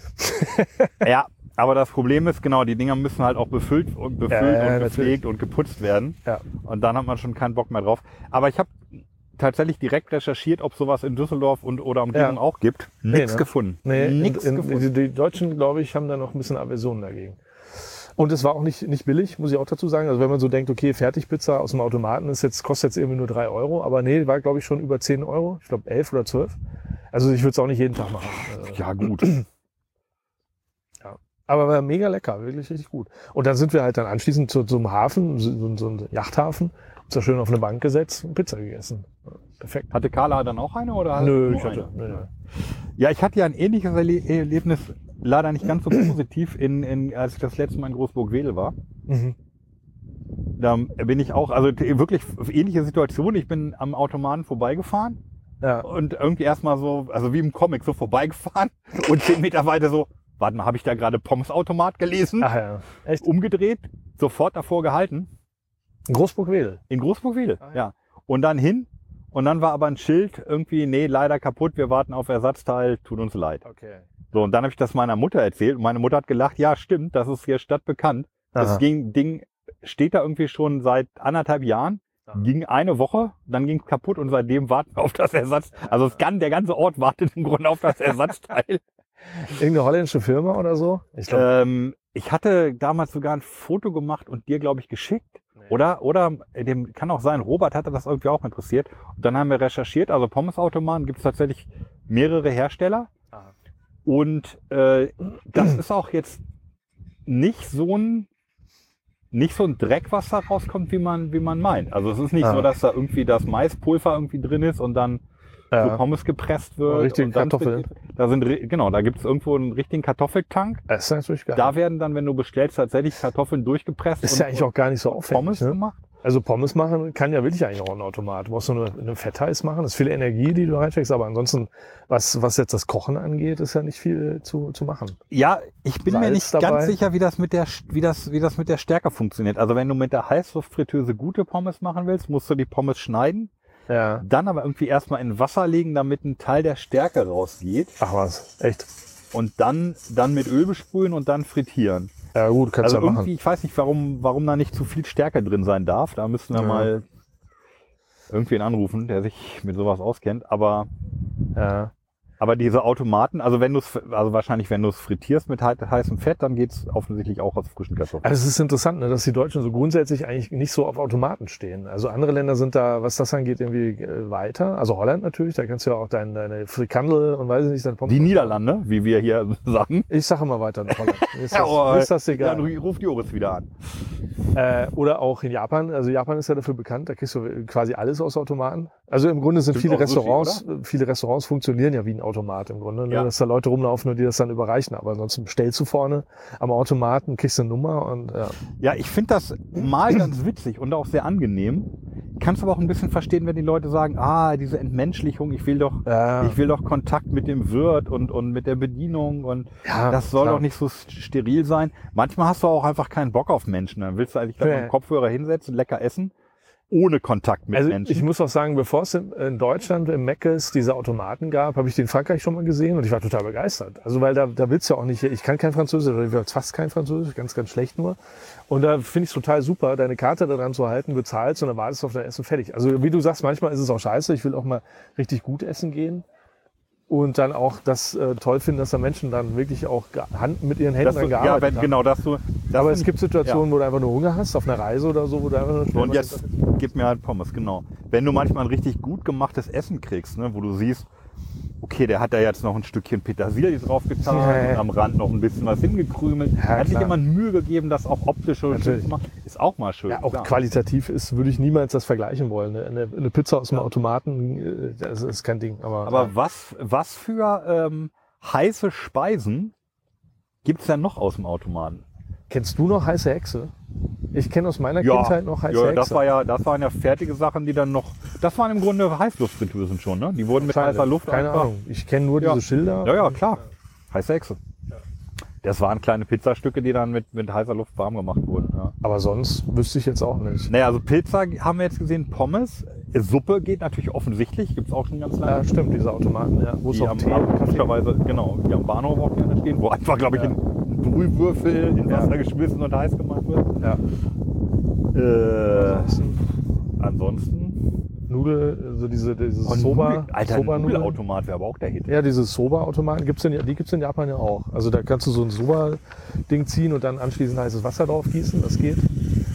Ja, aber das Problem ist, genau, die Dinger müssen halt auch befüllt und befüllt Ja, ja, und gepflegt natürlich. und geputzt werden. Ja. Und dann hat man schon keinen Bock mehr drauf. Aber ich habe tatsächlich direkt recherchiert, ob sowas in Düsseldorf und oder Umgebung Ja. auch gibt. Nee, Nichts ne? gefunden. Nee, Nichts in, in, gefunden. die, die Deutschen, glaube ich, haben da noch ein bisschen Aversion dagegen. Und es war auch nicht, nicht billig, muss ich auch dazu sagen. Also wenn man so denkt, okay, Fertigpizza aus dem Automaten ist jetzt, kostet jetzt irgendwie nur drei Euro. Aber nee, war, glaube ich, schon über zehn Euro. Ich glaube elf oder zwölf. Also ich würde es auch nicht jeden Tag machen. Äh, Ja, gut. Aber war mega lecker, wirklich richtig gut. Und dann sind wir halt dann anschließend zu, zum Hafen, so, so ein Yachthafen, uns da schön auf eine Bank gesetzt und Pizza gegessen. Perfekt. Hatte Carla dann auch eine? Oder Nö, nur ich hatte, eine? nö, nö. Ja, ich hatte ja ein ähnliches Erle Erlebnis, leider nicht ganz so positiv, in, in, als ich das letzte Mal in Großburg-Wedel war. Mhm. Da bin ich auch, also t- wirklich ähnliche Situation. Ich bin am Automaten vorbeigefahren Ja. und irgendwie erstmal so, also wie im Comic, so vorbeigefahren und zehn Meter weiter so, warte mal, habe ich da gerade Pommesautomat gelesen? Ach ja, echt? Umgedreht, sofort davor gehalten. In Großburg-Wedel. In Großburg-Wedel, Ah, ja. ja. Und dann hin und dann war aber ein Schild irgendwie, nee, leider kaputt, wir warten auf Ersatzteil, tut uns leid. Okay. So, und dann habe ich das meiner Mutter erzählt und meine Mutter hat gelacht, ja stimmt, das ist hier stadtbekannt. Das Aha. ging, Ding steht da irgendwie schon seit anderthalb Jahren, Aha. ging eine Woche, dann ging es kaputt und seitdem warten wir auf das Ersatz. Also es kann, der ganze Ort wartet im Grunde auf das Ersatzteil. Irgendeine holländische Firma oder so? Ich glaube. ähm, ich hatte damals sogar ein Foto gemacht und dir, glaube ich, geschickt. Nee. Oder, oder dem kann auch sein, Robert hatte das irgendwie auch interessiert. Und dann haben wir recherchiert, also Pommesautomaten gibt es tatsächlich mehrere Hersteller. Ah. Und äh, das ist auch jetzt nicht so ein nicht so ein Dreck, was da rauskommt, wie man, wie man meint. Also es ist nicht ah. so, dass da irgendwie das Maispulver irgendwie drin ist und dann Ja. so Pommes gepresst wird. Richtige und dann Kartoffeln. Da sind, genau, da gibt es irgendwo einen richtigen Kartoffeltank. Das ist natürlich geil. Da werden dann, wenn du bestellst, tatsächlich Kartoffeln durchgepresst. ist und, ja eigentlich auch gar nicht so aufwendig. Pommes ne? gemacht. Also Pommes machen kann ja wirklich eigentlich auch ein Automat. Du brauchst nur eine, eine Fettheiß machen, das ist viel Energie, die du reinsteckst, aber ansonsten, was, was jetzt das Kochen angeht, ist ja nicht viel zu, zu machen. Ja, ich bin Salz mir nicht dabei. ganz sicher, wie das mit der, wie das, wie das mit der Stärke funktioniert. Also wenn du mit der Heißluftfritteuse gute Pommes machen willst, musst du die Pommes schneiden, Ja. dann aber irgendwie erstmal in Wasser legen, damit ein Teil der Stärke rausgeht Ach was, echt? und dann, dann mit Öl besprühen und dann frittieren. Ja gut, kannst Also du ja irgendwie, machen. ich weiß nicht, warum, warum da nicht zu viel Stärke drin sein darf. Da müssen wir Ja. mal irgendwen anrufen, der sich mit sowas auskennt. Aber, Ja. aber diese Automaten, also wenn du es, also wahrscheinlich, wenn du es frittierst mit hei- heißem Fett, dann geht's offensichtlich auch aus frischen Kartoffeln. Also es ist interessant, ne, dass die Deutschen so grundsätzlich eigentlich nicht so auf Automaten stehen. Also andere Länder sind da, was das angeht, irgendwie äh, weiter. Also Holland natürlich, da kannst du ja auch dein, deine Frikandel und weiß ich nicht, dein Pommes. Die Niederlande, wie wir hier sagen. Ich sage mal weiter in Holland. Mir ist das, oh, mir ist das egal. Dann ruft Joris wieder an. Äh, oder auch in Japan. Also Japan ist ja dafür bekannt, da kriegst du quasi alles aus Automaten. Also im Grunde sind Stimmt viele auch Sushi, Restaurants, viele Restaurants funktionieren ja wie ein Automat im Grunde, ne? Ja. Dass da Leute rumlaufen und die das dann überreichen. Aber ansonsten bestellst du vorne am Automaten, kriegst eine Nummer und ja. Ja, ich finde das mal ganz witzig und auch sehr angenehm. Kannst aber auch ein bisschen verstehen, wenn die Leute sagen, ah, diese Entmenschlichung, ich will doch, Ja. ich will doch Kontakt mit dem Wirt und, und mit der Bedienung und Ja, das soll klar. doch nicht so steril sein. Manchmal hast du auch einfach keinen Bock auf Menschen. Dann willst du eigentlich gleich Ja. mit dem Kopfhörer hinsetzen, lecker essen, ohne Kontakt mit Also Menschen. ich muss auch sagen, bevor es in, in Deutschland im Meckes diese Automaten gab, habe ich den in Frankreich schon mal gesehen und ich war total begeistert. Also weil da, da willst du ja auch nicht, ich kann kein Französisch, oder ich will fast kein Französisch, ganz, ganz schlecht nur. Und da finde ich es total super, deine Karte da dran zu halten, bezahlst und dann wartest du auf dein Essen fertig. Also wie du sagst, manchmal ist es auch scheiße, ich will auch mal richtig gut essen gehen. Und dann auch das äh, toll finden, dass da Menschen dann wirklich auch ge- Hand mit ihren Händen dass dran du, ja, gearbeitet wenn, haben. genau, dass du. Dass Aber du- es gibt Situationen, wo du einfach nur Hunger hast, auf einer Reise oder so, wo du einfach nur schnell Und was jetzt gib mir halt Pommes, genau. Wenn du manchmal ein richtig gut gemachtes Essen kriegst, ne, wo du siehst, okay, der hat da jetzt noch ein Stückchen Petersilie drauf getan Ja, ja. und am Rand noch ein bisschen was hingekrümelt. Ja, hat sich klar. jemand Mühe gegeben, das auch optisch so schön Natürlich. zu machen. Ist auch mal schön. Ja, auch klar. qualitativ ist, würde ich niemals das vergleichen wollen. Eine, eine Pizza aus dem Automaten, äh, das ist kein Ding. Aber, Aber was, was für ähm, heiße Speisen gibt's denn noch aus dem Automaten? kennst du noch heiße Hexe? Ich kenne aus meiner Kindheit noch heiße ja, Hexe. das war ja, das waren ja fertige Sachen, die dann noch, das waren im Grunde Heißluftfritteusen schon, ne? Die wurden mit Wahrscheinlich. heißer Luft Keine einfach. Ahnung. Ich kenne nur Ja. diese Schilder. Ja, ja, klar. Heiße Hexe. Das waren kleine Pizzastücke, die dann mit, mit heißer Luft warm gemacht wurden. Ja. Aber sonst wüsste ich jetzt auch nicht. Naja, also Pizza haben wir jetzt gesehen, Pommes. Suppe geht natürlich offensichtlich, gibt's auch schon ganz lange. Ja, stimmt, diese Automaten, ja. Wo es die auch am, Tee am, und Kaffee typischerweise, genau, die am Bahnhof auch gerne stehen, wo einfach, glaube ich, Ja. ein Brühwürfel in Ja. Wasser geschmissen und heiß gemacht wird. Ja. Äh, Ansonsten ansonsten. Nudel, so diese, dieses Oh, Soba, Nudel- Alter, Soba-Nudeln. Nudelautomat wäre aber auch der Hit. Ja, diese Soba-Automaten gibt's in, die gibt's in Japan ja auch. Also da kannst du so ein Soba-Ding ziehen und dann anschließend heißes Wasser drauf gießen, das geht.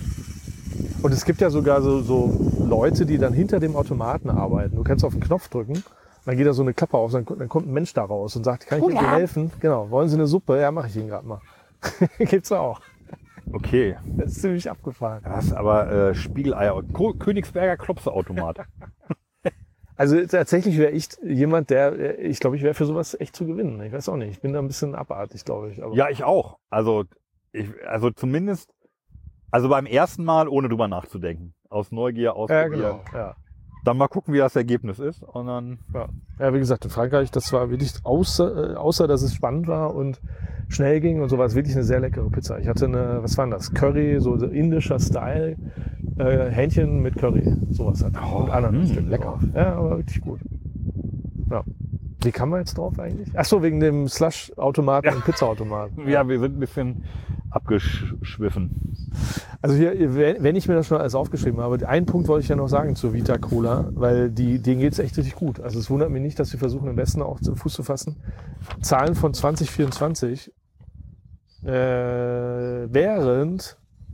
Und es gibt ja sogar so, so Leute, die dann hinter dem Automaten arbeiten. Du kannst auf den Knopf drücken, dann geht da so eine Klappe auf, dann, dann kommt ein Mensch da raus und sagt, kann ich Ihnen helfen? Genau, wollen Sie eine Suppe? Ja, mache ich Ihnen gerade mal. Gibt's auch. Okay. Das ist ziemlich abgefahren. Das aber äh, Spiegeleier. Ko Königsberger Klopseautomat. Also tatsächlich wäre ich jemand, der, ich glaube, ich wäre für sowas echt zu gewinnen. Ich weiß auch nicht. Ich bin da ein bisschen abartig, glaube ich. Aber Ja, ich auch. Also, ich, also zumindest, also beim ersten Mal, ohne drüber nachzudenken. Aus Neugier ja, ausprobieren. genau. Ja. Dann mal gucken, wie das Ergebnis ist. Und dann, Ja. ja, wie gesagt, in Frankreich, das war wirklich, außer, äh, außer dass es spannend war und schnell ging und so, war es wirklich eine sehr leckere Pizza. Ich hatte eine, was war denn das? Curry, so indischer Style, äh, Hähnchen mit Curry, sowas hat. Oh, und Ananas. mh, lecker. Ja, aber wirklich gut. Ja. Wie kam man jetzt drauf eigentlich? Ach so, wegen dem Slush-Automaten Ja. und Pizza-Automaten. ja, wir sind ein bisschen abgeschwiffen. Also hier, wenn wenn ich mir das schon alles aufgeschrieben habe, einen Punkt wollte ich ja noch sagen zur Vita Cola, weil die, denen geht's echt richtig gut. Also es wundert mich nicht, dass sie versuchen, am besten auch zu Fuß zu fassen. Zahlen von zwanzig vierundzwanzig, äh, während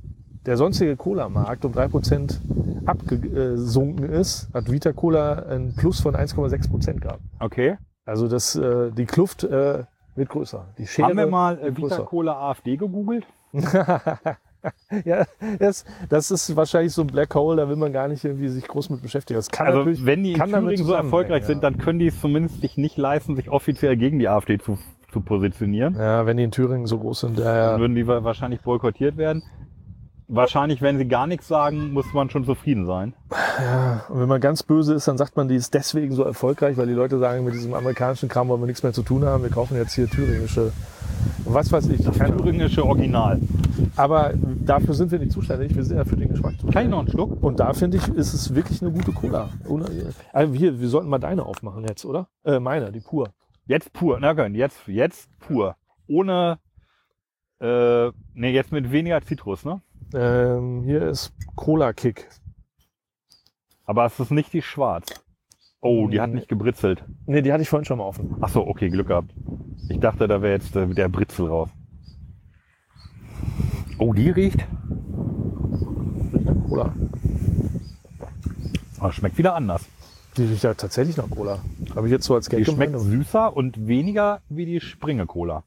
der sonstige Cola-Markt um drei Prozent abgesunken ist, hat Vita Cola ein Plus von eins Komma sechs Prozent gehabt. Okay. Also das, äh, die Kluft äh, wird größer. Die Schere Haben wir mal äh, wird Vita größer. Cola AfD gegoogelt? Ja, das, das ist wahrscheinlich so ein Black Hole, da will man gar nicht irgendwie sich groß mit beschäftigen. Das kann Also natürlich, wenn die in kann damit Thüringen so zusammenhängen, erfolgreich sind, ja. dann können die es zumindest sich nicht leisten, sich offiziell gegen die AfD zu, zu positionieren. Ja, wenn die in Thüringen so groß sind, ja, Dann ja. würden die wa- wahrscheinlich boykottiert werden. Wahrscheinlich, wenn sie gar nichts sagen, muss man schon zufrieden sein. Ja, und wenn man ganz böse ist, dann sagt man, die ist deswegen so erfolgreich, weil die Leute sagen, mit diesem amerikanischen Kram wollen wir nichts mehr zu tun haben. Wir kaufen jetzt hier thüringische, was weiß ich. Das keine- thüringische Original. Aber dafür sind wir nicht zuständig. Wir sind ja für den Geschmack zuständig. Kann ich noch einen Schluck? Und da finde ich, ist es wirklich eine gute Cola. Ohne, also wir, wir sollten mal deine aufmachen jetzt, oder? Äh, meine, die pur. Jetzt pur. Na gönn, jetzt, jetzt pur. Ohne, äh, ne, jetzt mit weniger Zitrus, ne? Ähm, hier ist Cola Kick. Aber es ist nicht die schwarz. Oh, die hat nicht gebritzelt. Ne, die hatte ich vorhin schon mal offen. Ach so, okay, Glück gehabt. Ich dachte, da wäre jetzt äh, der Britzel raus. Oh, die riecht. Cola. Aber schmeckt wieder anders. Die riecht ja tatsächlich nach Cola. Habe ich jetzt so als Gag Die schmeckt gemeint. süßer und weniger wie die Springe-Cola.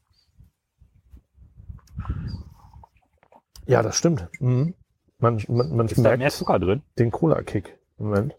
Ja, das stimmt. Mhm. Man, man, man Ist da mehr merkt Zucker drin? den Cola Kick. Moment.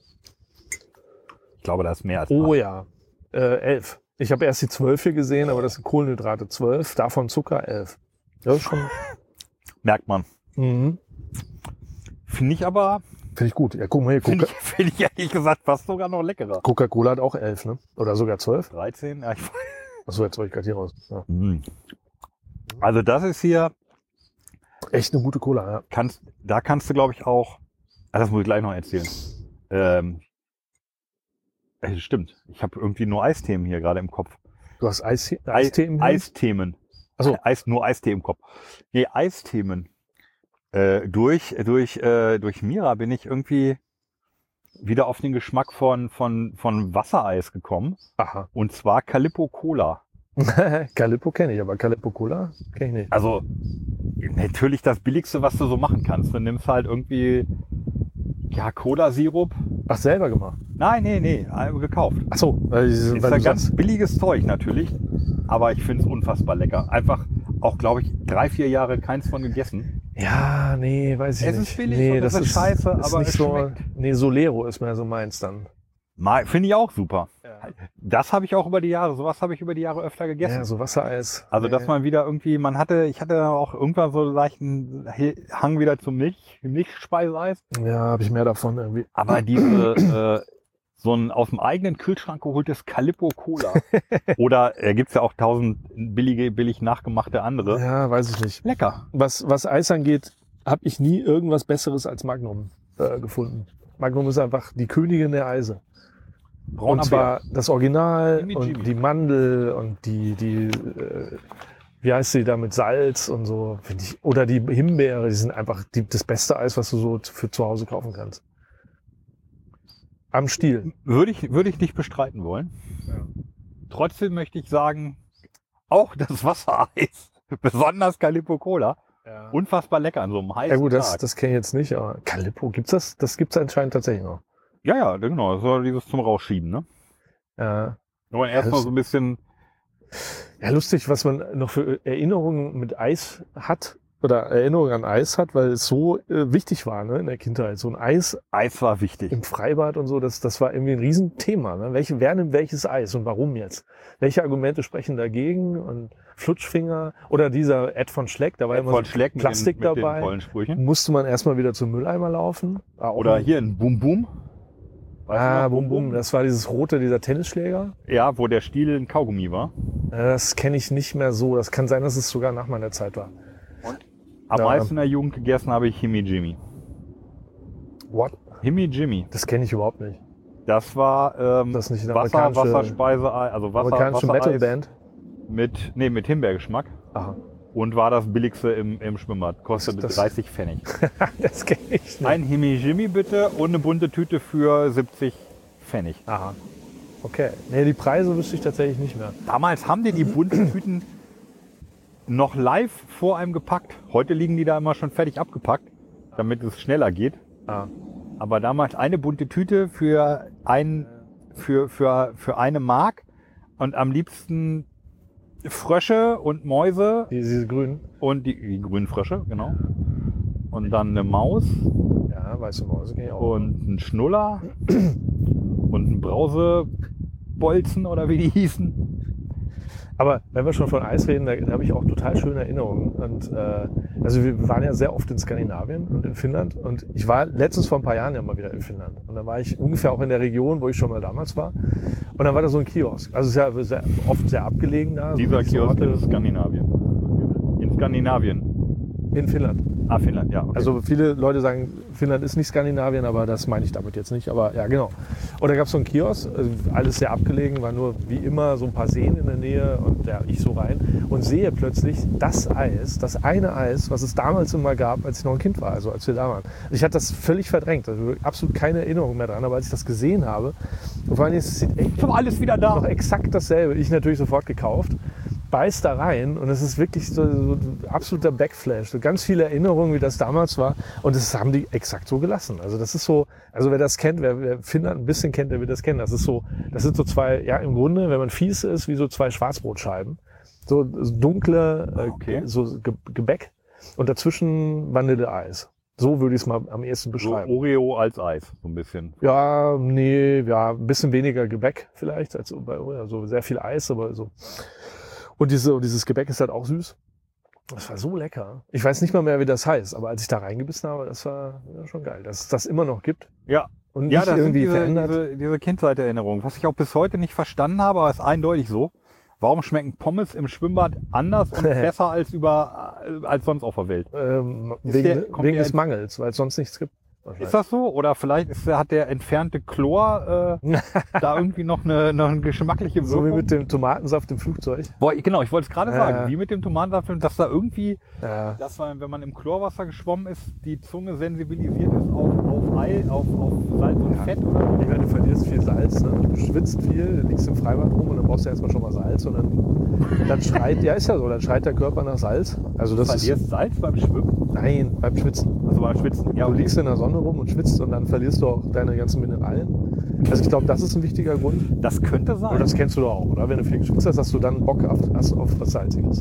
Ich glaube, da ist mehr als Oh acht. ja. Äh, elf. Ich habe erst die zwölf hier gesehen, aber das sind Kohlenhydrate zwölf, davon Zucker elf. Das ist schon. Merkt man. Mhm. Finde ich aber, Finde ich gut. Ja, guck mal hier, finde Coca- ich, find ich ehrlich gesagt fast sogar noch leckerer. Coca-Cola hat auch elf, ne? Oder sogar zwölf. dreizehn? Ja, ich Achso, jetzt soll ich gerade hier raus. Ja. Mm. Also das ist hier, Echt eine gute Cola, ja. kannst, da kannst du glaube ich auch, also das muss ich gleich noch erzählen. Ähm, äh, stimmt, ich habe irgendwie nur Eisthemen hier gerade im Kopf. Du hast Eis, Ei- Eistee im Hirn? Eisthemen. Ach so. Eis, nur Eistee im Kopf. Nee, Eisthemen. Äh, durch, durch, äh, durch Mira bin ich irgendwie wieder auf den Geschmack von, von, von Wassereis gekommen. Aha. Und zwar Calippo Cola. Calippo kenne ich, aber Calippo Cola kenne ich nicht. Also, natürlich das Billigste, was du so machen kannst. Du nimmst halt irgendwie, ja, Cola-Sirup. Ach, selber gemacht? Nein, nee, nee, äh, gekauft. Ach so, weil, Ist weil ein du ganz sagst, billiges Zeug natürlich. Aber ich finde es unfassbar lecker. Einfach auch, glaube ich, drei, vier Jahre keins von gegessen. ja, nee, weiß ich Es nicht. ist billig nee, und es das ist scheiße, ist aber nicht es so, schmeckt. nee, Solero ist mehr so meins dann. Mal- Finde ich auch super. Ja, Das habe ich auch über die Jahre, sowas habe ich über die Jahre öfter gegessen. ja so Wassereis. Also, nee. dass man wieder irgendwie, man hatte, ich hatte auch irgendwann so leichten Hang wieder zum Milch, Milchspeiseeis. Ja, habe ich mehr davon irgendwie. Aber diese, äh, so ein aus dem eigenen Kühlschrank geholtes Calippo Cola. Oder äh, gibt's ja auch tausend billige, billig nachgemachte andere. Ja, weiß ich nicht. Lecker. Was, was Eis angeht, habe ich nie irgendwas Besseres als Magnum äh, gefunden. Magnum ist einfach die Königin der Eise. Brauner Und zwar das Original Jimmy und Jimmy. die Mandel und die, die äh, wie heißt sie da mit Salz und so, finde ich. Oder die Himbeere, die sind einfach die, das beste Eis, was du so für zu Hause kaufen kannst. Am Stiel. Würde ich, würde ich nicht bestreiten wollen. Ja. Trotzdem möchte ich sagen, auch das Wassereis, besonders Calippo Cola, Ja. unfassbar lecker an so einem heißen Ja gut, das, Tag. das kenne ich jetzt nicht, aber Calippo, gibt's das? Das gibt's anscheinend tatsächlich noch. Ja, ja, genau. Das war dieses zum Rausschieben, ne? Ja. Nur erstmal das- so ein bisschen, Ja, lustig, was man noch für Erinnerungen mit Eis hat oder Erinnerungen an Eis hat, weil es so äh, wichtig war, ne, in der Kindheit. So ein Eis Eis war wichtig. im Freibad und so, das, das war irgendwie ein Riesenthema. Ne? Welche, wer nimmt welches Eis und warum jetzt? Welche Argumente sprechen dagegen? Und Flutschfinger oder dieser Ed von Schleck, da war immer Von so Schleck mit Plastik den, mit dabei. den tollen Sprüchen. Musste man erstmal wieder zum Mülleimer laufen. War auch Oder ein- hier ein Boom Boom. Weißt du Ah, noch, Bum Bum, das war dieses rote, dieser Tennisschläger. Ja, wo der Stiel ein Kaugummi war. Äh, Das kenne ich nicht mehr so. Das kann sein, dass es sogar nach meiner Zeit war. Am Ja. meisten in der Jugend gegessen habe ich Himi Jimmy. What? Himi Jimmy. Das kenne ich überhaupt nicht. Das war ähm, Das ist nicht eine Wasser, amerikanische- Wasserspeiseei, also Wasser, Amerikanische Wassereis Metalband. mit, nee, mit Himbeergeschmack. Aha. Und war das billigste im, im Schwimmbad. Kostete Das- dreißig Pfennig. Das kenne ich nicht. Ein Himi Jimmy bitte und eine bunte Tüte für siebzig Pfennig. Aha. Okay. Nee, die Preise wüsste ich tatsächlich nicht mehr. Damals haben die die bunten Tüten noch live vor einem gepackt. Heute liegen die da immer schon fertig abgepackt. damit es schneller geht. Ah. Aber damals eine bunte Tüte für, ein, für, für, für eine Mark und am liebsten Frösche und Mäuse. Die, diese grünen. Und die, die grünen Frösche, genau. Und dann eine Maus. Ja, weiße Mäuse kenn ich auch. Und ein Schnuller. Und ein Brausebolzen oder wie die hießen. Aber wenn wir schon von Eis reden, da, da habe ich auch total schöne Erinnerungen. Und, äh, also wir waren ja sehr oft in Skandinavien und in Finnland. Und ich war letztens vor ein paar Jahren ja mal wieder in Finnland. Und da war ich ungefähr auch in der Region, wo ich schon mal damals war. Und dann war da so ein Kiosk. Also sehr, sehr oft sehr abgelegen da. Dieser so Kiosk Orte. in Skandinavien. In Skandinavien. In Finnland. Ah, Finnland, ja. Okay. Also viele Leute sagen, Finnland ist nicht Skandinavien, aber das meine ich damit jetzt nicht. Aber ja, genau. Und da gab es so einen Kiosk, also alles sehr abgelegen, war nur wie immer so ein paar Seen in der Nähe und ja, ich so rein und sehe plötzlich das Eis, das eine Eis, was es damals immer gab, als ich noch ein Kind war, also als wir da waren. Ich hatte das völlig verdrängt, also absolut keine Erinnerung mehr dran, aber als ich das gesehen habe, und vor allem ist es echt alles wieder da. noch exakt dasselbe, ich natürlich sofort gekauft. Beißt da rein und es ist wirklich so, so ein absoluter Backflash. So ganz viele Erinnerungen, wie das damals war. Und das haben die exakt so gelassen. Also das ist so, also wer das kennt, wer, wer Finnland ein bisschen kennt, der wird das kennen. Das ist so, das sind so zwei, ja im Grunde, wenn man fies ist, wie so zwei Schwarzbrotscheiben. So, so dunkle, äh, Okay. so Ge- Gebäck und dazwischen Vanilleeis. So würde ich es mal am ehesten So beschreiben. Oreo als Eis, so ein bisschen. Ja, nee, ja, ein bisschen weniger Gebäck vielleicht als bei Oreo. Also sehr viel Eis, aber so. Und diese, und dieses Gebäck ist halt auch süß. Das war so lecker. Ich weiß nicht mal mehr, wie das heißt, aber als ich da reingebissen habe, das war ja, schon geil, dass es das immer noch gibt. Ja. Und nicht Ja, das sind irgendwie diese, verändert. diese, diese Kindheitserinnerungen. Was ich auch bis heute nicht verstanden habe, aber ist eindeutig so. Warum schmecken Pommes im Schwimmbad anders und besser als über als sonst auf der Welt? Ähm, Ist wegen der- kommt wegen der- des Mangels, weil es sonst nichts gibt. Ist das so? Oder vielleicht ist, hat der entfernte Chlor äh, da irgendwie noch eine, noch eine geschmackliche So wie Wirkung? mit dem Tomatensaft im Flugzeug. Boah, genau, ich wollte es gerade Ja. sagen. Wie mit dem Tomatensaft, dass da irgendwie, Ja. dass man, wenn man im Chlorwasser geschwommen ist, die Zunge sensibilisiert ist auf, auf Ei, auf, auf Salz und Ja. Fett oder Ich meine, du verlierst viel Salz, ne? Du schwitzt viel, du liegst im Freibad rum und dann brauchst du erstmal schon mal Salz und dann, dann schreit, ja ist ja so, dann schreit der Körper nach Salz. Also das verlierst ist, Salz beim Schwimmen? nein, beim Schwitzen. Also beim Schwitzen. Ja, du liegst in der Sonne rum und schwitzt und dann verlierst du auch deine ganzen Mineralien. Also ich glaube, das ist ein wichtiger Grund. Das könnte sein. Aber das kennst du doch auch, oder? Wenn du viel geschwitzt hast, dass du dann Bock auf, hast auf was Salziges.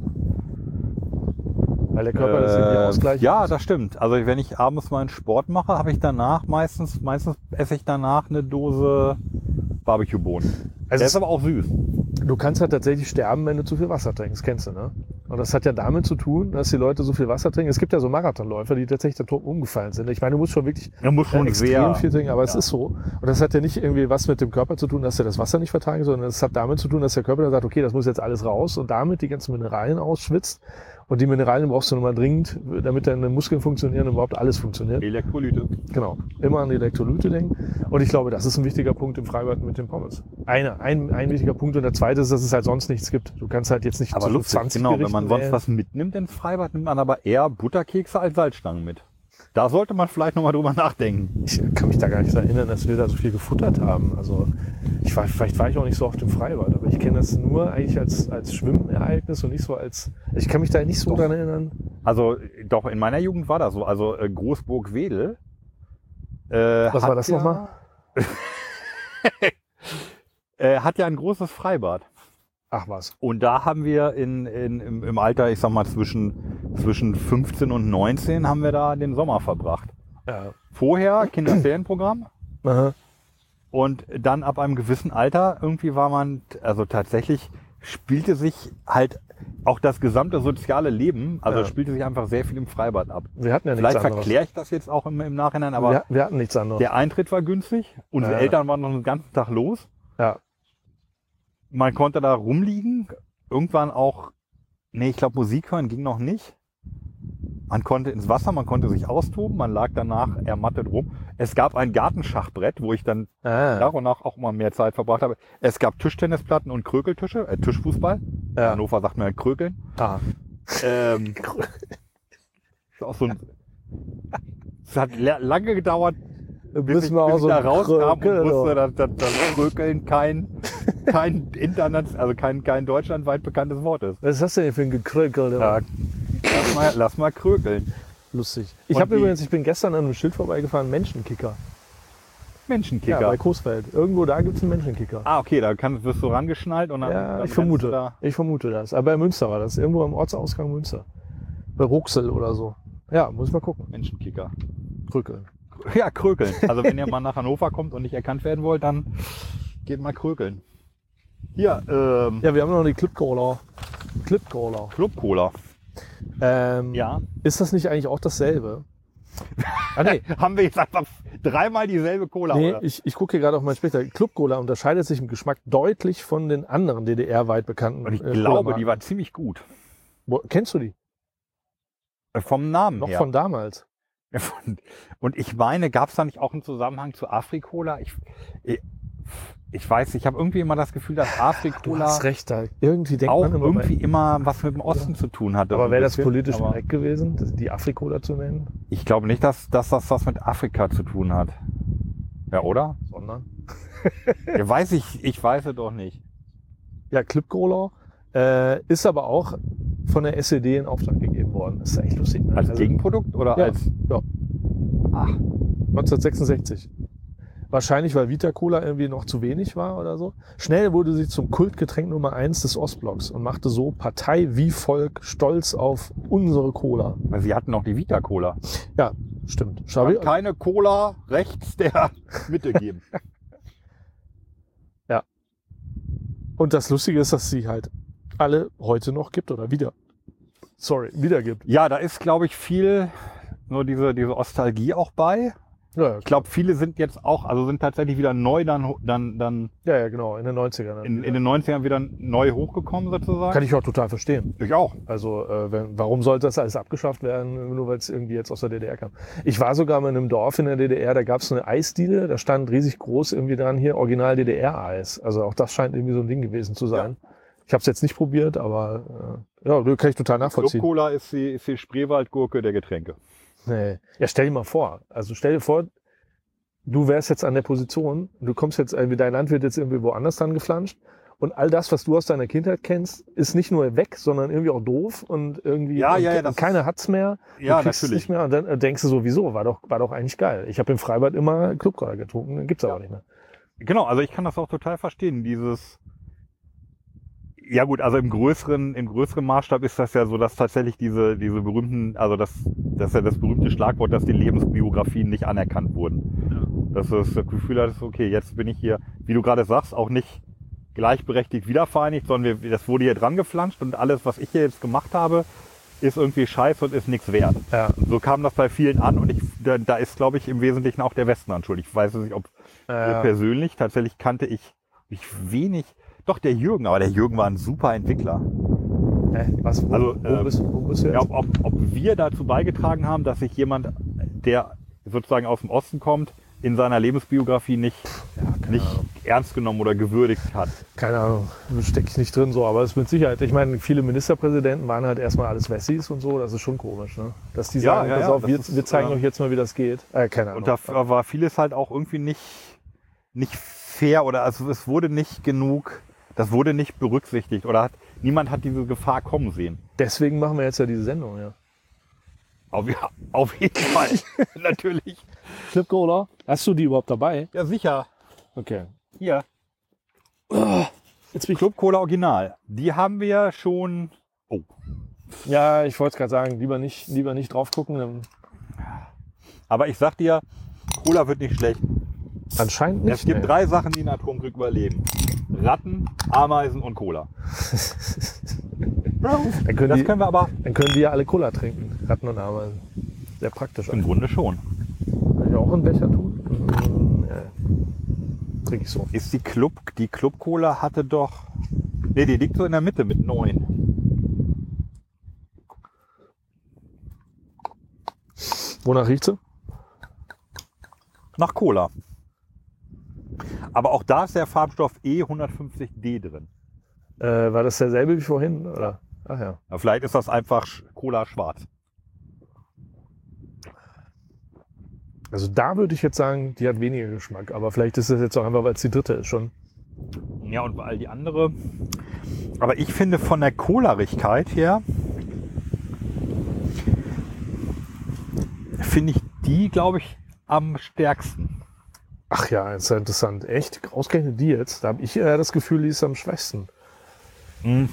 Weil der Körper das irgendwie Äh, ausgleicht. ja, das stimmt. Also wenn ich abends meinen Sport mache, habe ich danach meistens, meistens esse ich danach eine Dose Barbecue-Bohnen. Also Der ist aber auch süß. Du kannst halt tatsächlich sterben, wenn du zu viel Wasser trinkst, kennst du, ne? Und das hat ja damit zu tun, dass die Leute so viel Wasser trinken. Es gibt ja so Marathonläufer, die tatsächlich da tot umgefallen sind. Ich meine, du musst schon wirklich Er muss schon äh, extrem sehr viel trinken, aber es ja. ist so. Und das hat ja nicht irgendwie was mit dem Körper zu tun, dass er das Wasser nicht vertragen, sondern es hat damit zu tun, dass der Körper dann sagt, okay, das muss jetzt alles raus und damit die ganzen Mineralien ausschwitzt. Und die Mineralien brauchst du nun mal dringend, damit deine Muskeln funktionieren und überhaupt alles funktioniert. Elektrolyte. Genau. Immer an die Elektrolyte denken. Und ich glaube, das ist ein wichtiger Punkt im Freibad mit den Pommes. Einer, ein, ein wichtiger Punkt. Und der zweite ist, dass es halt sonst nichts gibt. Du kannst halt jetzt nicht Aber zu lustig, zwanzig genau. Wenn Gerichten man sonst wählen. was mitnimmt ins Freibad, nimmt man aber eher Butterkekse als Salzstangen mit. Da sollte man vielleicht nochmal drüber nachdenken. Ich kann mich da gar nicht erinnern, dass wir da so viel gefuttert haben. Also ich war, vielleicht war ich auch nicht so oft im Freibad, aber ich kenne das nur eigentlich als, als Schwimmereignis und nicht so als. Ich kann mich da nicht so Doch. dran erinnern. Also doch, in meiner Jugend war das so. Also äh, Großburg-Wedel. Äh, Was hat war das ja, nochmal? äh, hat ja ein großes Freibad. Ach was. Und da haben wir in, in, im, im Alter, ich sag mal, zwischen, zwischen fünfzehn und neunzehn haben wir da den Sommer verbracht. Ja. Vorher Kinderferienprogramm Aha. und dann ab einem gewissen Alter irgendwie war man, also tatsächlich spielte sich halt auch das gesamte soziale Leben, also Ja. spielte sich einfach sehr viel im Freibad ab. Wir hatten ja nichts Vielleicht anderes. verkläre ich das jetzt auch im, im Nachhinein, aber wir, wir hatten nichts anderes. der Eintritt war günstig. Unsere Ja. Eltern waren noch den ganzen Tag los. Ja. Man konnte da rumliegen. Irgendwann auch, nee, ich glaube Musik hören ging noch nicht. Man konnte ins Wasser, man konnte sich austoben, man lag danach ermattet rum. Es gab ein Gartenschachbrett, wo ich dann Ah. nach und nach auch mal mehr Zeit verbracht habe. Es gab Tischtennisplatten und Krökeltische, äh, Tischfußball. In Ja. Hannover sagt man Krökeln. Ah. Ähm, ist auch so ein, es hat la- lange gedauert, bis ich, Müssen wir bis auch ich so da rauskam Krökel, und wusste, oder? dass, dass, dass Krökeln kein, kein Internet, also kein, kein deutschlandweit bekanntes Wort ist. Was ist das denn für ein Gekrökel? Ja, lass, mal, lass mal krökeln. lustig. Ich Und habe die- übrigens, ich bin gestern an einem Schild vorbeigefahren, Menschenkicker. Menschenkicker. Ja, bei Coesfeld. Irgendwo da gibt es einen Menschenkicker. Ah, okay, da kann, wirst du rangeschnallt und dann. Ja, dann ich vermute. rennst du Da. Ich vermute das. Aber bei Münster war das. Irgendwo am Ortsausgang Münster. Bei Ruxel oder so. Ja, muss ich mal gucken. Menschenkicker. Krückeln. Ja, krökeln. Also wenn ihr mal nach Hannover kommt und nicht erkannt werden wollt, dann geht mal krökeln. Hier, ähm, Ja, wir haben noch die Clip Cola. Clip Cola. Club Cola. Ähm, Ja. Ist das nicht eigentlich auch dasselbe? Ah, nee. Haben wir jetzt einfach dreimal dieselbe Cola, Nee, oder? ich, ich gucke hier gerade auf meinen Sprecher. Club Cola unterscheidet sich im Geschmack deutlich von den anderen D D R-weit bekannten. Und ich äh, glaube, Cola-Marken. die war ziemlich gut. Wo, kennst du die? Äh, Vom Namen Noch her. von damals. Ja, von- Und ich meine, gab es da nicht auch einen Zusammenhang zu Afrikola? Ich, ich, ich weiß, ich habe irgendwie immer das Gefühl, dass Du Afrikola hast recht, da irgendwie denkt auch man immer irgendwie immer was mit dem Osten zu tun hatte. Aber so ein wäre das bisschen. politisch Aber korrekt gewesen, das- die Afrikola zu nennen? Ich glaube nicht, dass, dass das was mit Afrika zu tun hat. Ja, oder? Sondern? Ja, weiß ich, ich weiß es doch nicht. Ja, Clip Cola äh, ist aber auch von der S E D in Auftrag gegeben worden. Das ist echt lustig. Ne? Als Also, Gegenprodukt oder ja, als. ja, Ach, neunzehnhundertsechsundsechzig. Wahrscheinlich, weil Vita Cola irgendwie noch zu wenig war oder so. Schnell wurde sie zum Kultgetränk Nummer eins des Ostblocks und machte so Partei wie Volk stolz auf unsere Cola. weil sie hatten noch die Vita Cola. Ja, stimmt. Es Schau, kann keine Cola rechts der Mitte geben. und das Lustige ist, dass sie halt alle heute noch gibt oder wieder. Sorry, wieder gibt. Ja, da ist, glaube ich, viel nur diese, diese Nostalgie auch bei. Ja, Ich glaube, viele sind jetzt auch, also sind tatsächlich wieder neu dann, dann, dann ja, ja, genau, in den neunzigern. dann in, wieder. in den neunzigern wieder neu hochgekommen sozusagen. Kann ich auch total verstehen. ich auch. Also äh, wenn, warum sollte das alles abgeschafft werden, nur weil es irgendwie jetzt aus der D D R kam? Ich war sogar mal in einem Dorf in der D D R, da gab es eine Eisdiele, da stand riesig groß irgendwie dran hier Original D D R-Eis. Also auch das scheint irgendwie so ein Ding gewesen zu sein. Ich habe es jetzt nicht probiert, aber äh, ja, das kann ich total Club nachvollziehen. Cola ist die, ist die Spreewaldgurke der Getränke. Nee. Ja, stell dir mal vor. Also stell dir vor, du wärst jetzt an der Position, du kommst jetzt, irgendwie, dein Land wird jetzt irgendwie woanders dran geflanscht und all das, was du aus deiner Kindheit kennst, ist nicht nur weg, sondern irgendwie auch doof und irgendwie Ja, und ja, ja, ke- das keiner hat's mehr. Ja, du kriegst es natürlich. nicht mehr und dann äh, denkst du so, wieso, war doch, war doch eigentlich geil. Ich habe im Freibad immer Club Cola getrunken, den gibt's aber nicht mehr. Genau, also ich kann das auch total verstehen. Dieses, ja gut, also im größeren, im größeren Maßstab ist das ja so, dass tatsächlich diese, diese berühmten, also das, das ist ja das berühmte Schlagwort, dass die Lebensbiografien nicht anerkannt wurden. Dass du das Gefühl hattest, okay, jetzt bin ich hier, wie du gerade sagst, auch nicht gleichberechtigt wiedervereinigt, sondern wir, das wurde hier dran geflanscht und alles, was ich hier jetzt gemacht habe, ist irgendwie scheiße und ist nichts wert. Ja. So kam das bei vielen an und ich, da, da ist, glaube ich, im Wesentlichen auch der Westen an schuld. Ich weiß nicht, ob Äh, persönlich, tatsächlich kannte ich, ich wenig, doch der Jürgen, aber der Jürgen war ein super Entwickler. äh, was, wo, Also, wo, äh, bist, wo bist du jetzt? Ja, ob, ob, ob wir dazu beigetragen haben, dass sich jemand, der sozusagen aus dem Osten kommt, in seiner Lebensbiografie nicht, nicht ernst genommen oder gewürdigt hat. Keine Ahnung, stecke ich nicht drin so, aber es ist mit Sicherheit. Ich meine, viele Ministerpräsidenten waren halt erstmal alles Wessis und so, das ist schon komisch, ne? Dass die Ja, sagen, ja, pass ja, auf, das wir, ist, wir zeigen äh, euch jetzt mal, wie das geht. Äh, keine Ahnung. Und da war vieles halt auch irgendwie nicht, nicht fair oder also es wurde nicht genug, das wurde nicht berücksichtigt oder hat, niemand hat diese Gefahr kommen sehen. Deswegen machen wir jetzt ja diese Sendung, ja. Auf, ja, auf jeden Fall, natürlich. Clip Cola, hast du die überhaupt dabei? Ja, sicher. Okay. Hier. Jetzt bin ich Club Cola Original. Die haben wir schon. Oh. Ja, ich wollte es gerade sagen, lieber nicht, lieber nicht drauf gucken. Dann Aber ich sag dir, Cola wird nicht schlecht. anscheinend nicht. Es gibt nee. drei Sachen, die einen Atomkrieg überleben. Ratten, Ameisen und Cola. Dann können, Das die, können wir aber dann können die ja alle Cola trinken. Ratten und Ameisen. Sehr praktisch. im Grunde schon. Kann ich auch einen Becher tun? Mm, ja. Trinke ich so. Ist die Club, die Club Cola hatte doch. Ne, die liegt so in der Mitte mit neun. Wonach riecht sie? Nach Cola. Aber auch da ist der Farbstoff E hundertfünfzig D drin. Äh, war das derselbe wie vorhin? Oder? Ach ja. Ja, vielleicht ist das einfach Sch- Cola schwarz. Also da würde ich jetzt sagen, die hat weniger Geschmack. Aber vielleicht ist das jetzt auch einfach, weil es die dritte ist schon. Ja, und all die andere. Aber ich finde von der Colarigkeit her finde ich die, glaube ich, am stärksten. Ach ja, ist ja interessant. Echt? Ausgerechnet die jetzt? Da habe ich eher das Gefühl, die ist am schwächsten. Mhm.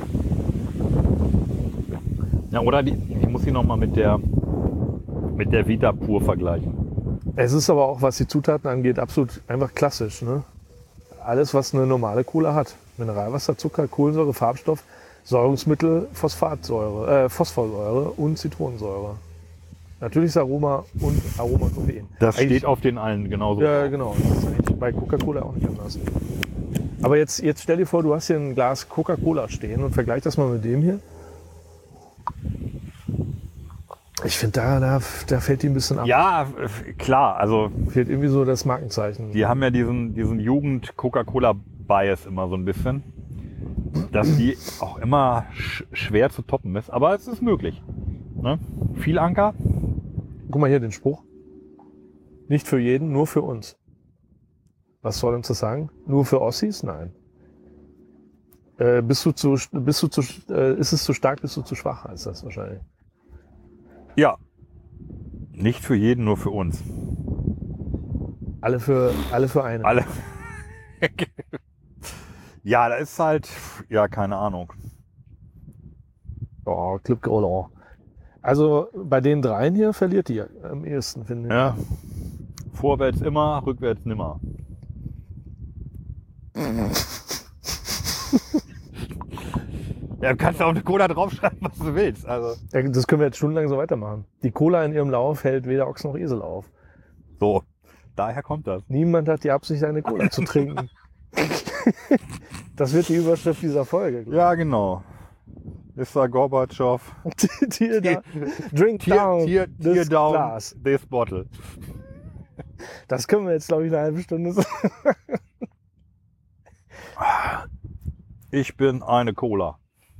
Ja, oder die, ich muss sie nochmal mit der, mit der Vita pur vergleichen. Es ist aber auch, was die Zutaten angeht, absolut einfach klassisch. Ne? Alles, was eine normale Cola hat. Mineralwasser, Zucker, Kohlensäure, Farbstoff, Säurungsmittel, Phosphatsäure, äh, Phosphorsäure und Zitronensäure. Natürliches Aroma und Aroma und Koffein. Das Eigentlich, steht auf den allen genauso. Ja, genau. Das ist eigentlich bei Coca-Cola auch nicht anders. Aber jetzt, jetzt stell dir vor, du hast hier ein Glas Coca-Cola stehen und vergleich das mal mit dem hier. Ich finde, da, da, da fällt die ein bisschen ab. Ja, klar. Also Fehlt irgendwie so das Markenzeichen. die haben ja diesen, diesen Jugend-Coca-Cola-Bias immer so ein bisschen. Dass die auch immer sch schwer zu toppen ist. Aber es ist möglich. Ne? Viel Anker. Guck mal hier den Spruch. Nicht für jeden, nur für uns. Was soll uns das sagen? Nur für Ossis? Nein. Äh, bist du zu, bist du zu, äh, ist es zu stark, bist du zu schwach, heißt das wahrscheinlich. Ja. Nicht für jeden, nur für uns. Alle für, alle für einen. Alle. Ja, da ist halt, ja, keine Ahnung. Oh, Club Cola. Also bei den dreien hier verliert die am ehesten, finde ich. Ja. Vorwärts immer, rückwärts nimmer. Ja, du kannst auf eine Cola draufschreiben, was du willst. Also. Ja, das können wir jetzt stundenlang so weitermachen. Die Cola in ihrem Lauf hält weder Ochs noch Esel auf. So, daher kommt das. Niemand hat die Absicht, eine Cola zu trinken. Das wird die Überschrift dieser Folge. Ja, genau. Mister Gorbatschow. Tear down, drink Tear, down tear, tear this down glass. this bottle. Das können wir jetzt, glaube ich, eine halbe Stunde sagen. Ich bin eine Cola.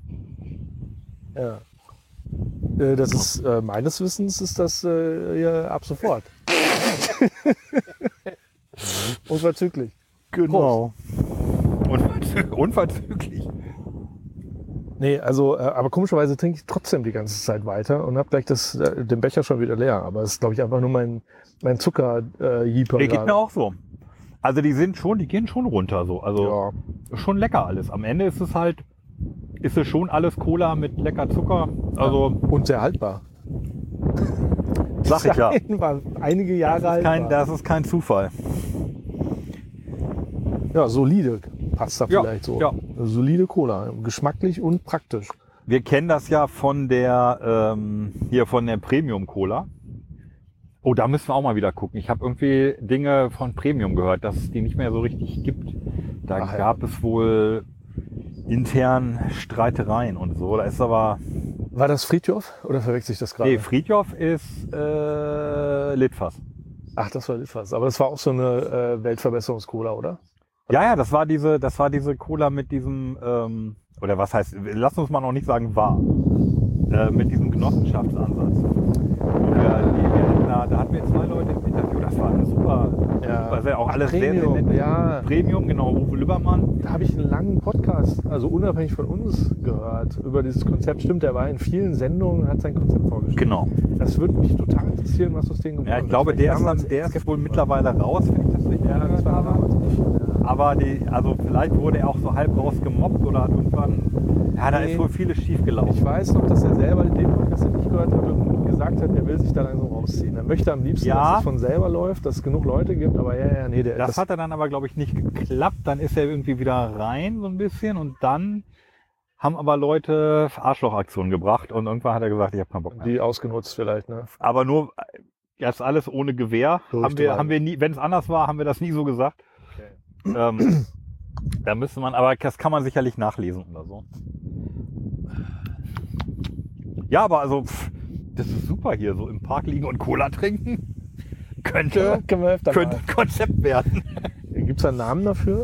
Ja. Äh, Das ist, äh, meines Wissens ist das äh, hier ab sofort. Unverzüglich. Genau. Unverzü unverzüglich. Nee, also, äh, aber komischerweise trinke ich trotzdem die ganze Zeit weiter und habe gleich das, äh, den Becher schon wieder leer. Aber es ist, glaube ich, einfach nur mein, mein Zucker-Jeeper. Der geht mir auch so. Also die sind schon, die gehen schon runter so. Also Ja. schon lecker alles. Am Ende ist es halt, ist es schon alles Cola mit lecker Zucker. Also Und sehr haltbar. sag ich ja. War einige Jahre Das ist, kein, haltbar. das ist kein Zufall. Ja, solide passt da Ja, vielleicht so. ja. Solide Cola, geschmacklich und praktisch. Wir kennen das ja von der ähm, hier von der Premium Cola. Oh, da müssen wir auch mal wieder gucken. Ich habe irgendwie Dinge von Premium gehört, dass es die nicht mehr so richtig gibt. Da Ach, gab ja. es wohl intern Streitereien und so. Da ist aber War das Fritjof oder verwechsel ich das gerade? nee, Fritjof ist äh, Litfaß. Ach, das war Litfaß. Aber das war auch so eine äh, Weltverbesserungs-Cola, oder? Ja, ja, das war diese, das war diese Cola mit diesem ähm, oder was heißt? Lass uns mal noch nicht sagen war äh, mit diesem Genossenschaftsansatz. Ja, die, wir hatten da, da hatten wir zwei Leute im Interview. Das war ein super, Ja. super sehr, auch Ach, alles sehr, sehr Premium, nett. ja. Premium, genau, Uwe Lübbermann. Da habe ich einen langen Podcast, also unabhängig von uns, gehört über dieses Konzept. Stimmt, der war in vielen Sendungen und hat sein Konzept vorgestellt. Genau. Das würde mich total interessieren, was aus denen geworden ist. Ja, ich glaube, der ist, damals dann, der echt ist wohl skeptisch mittlerweile raus, wenn ich das richtig war. Ja, das war gehört habe. damals nicht. Ja. Aber die, also vielleicht wurde er auch so halb raus gemobbt oder hat irgendwann, ja, da Nee. ist wohl vieles schief gelaufen. Ich weiß noch, dass er selber in dem Podcast, den ich gehört habe, gesagt hat, er will sich da langsam rausziehen. Er möchte am liebsten, Ja. dass es von selber läuft, dass es genug Leute gibt, aber ja, ja, nee, der Das hat er dann aber, glaube ich, nicht geklappt. Dann ist er irgendwie wieder rein so ein bisschen und dann haben aber Leute Arschlochaktionen gebracht und irgendwann hat er gesagt, ich habe keinen Bock mehr. die ausgenutzt vielleicht, ne? Aber nur jetzt alles ohne Gewehr. So Haben wir, richtig haben wir nie, wenn es anders war, haben wir das nie so gesagt. Ähm, da müsste man, aber das kann man sicherlich nachlesen oder so. Ja, aber also, pff, das ist super hier, so im Park liegen und Cola trinken. Könnte, Können wir öfter könnte ein Konzept werden. mal. Gibt es da einen Namen dafür?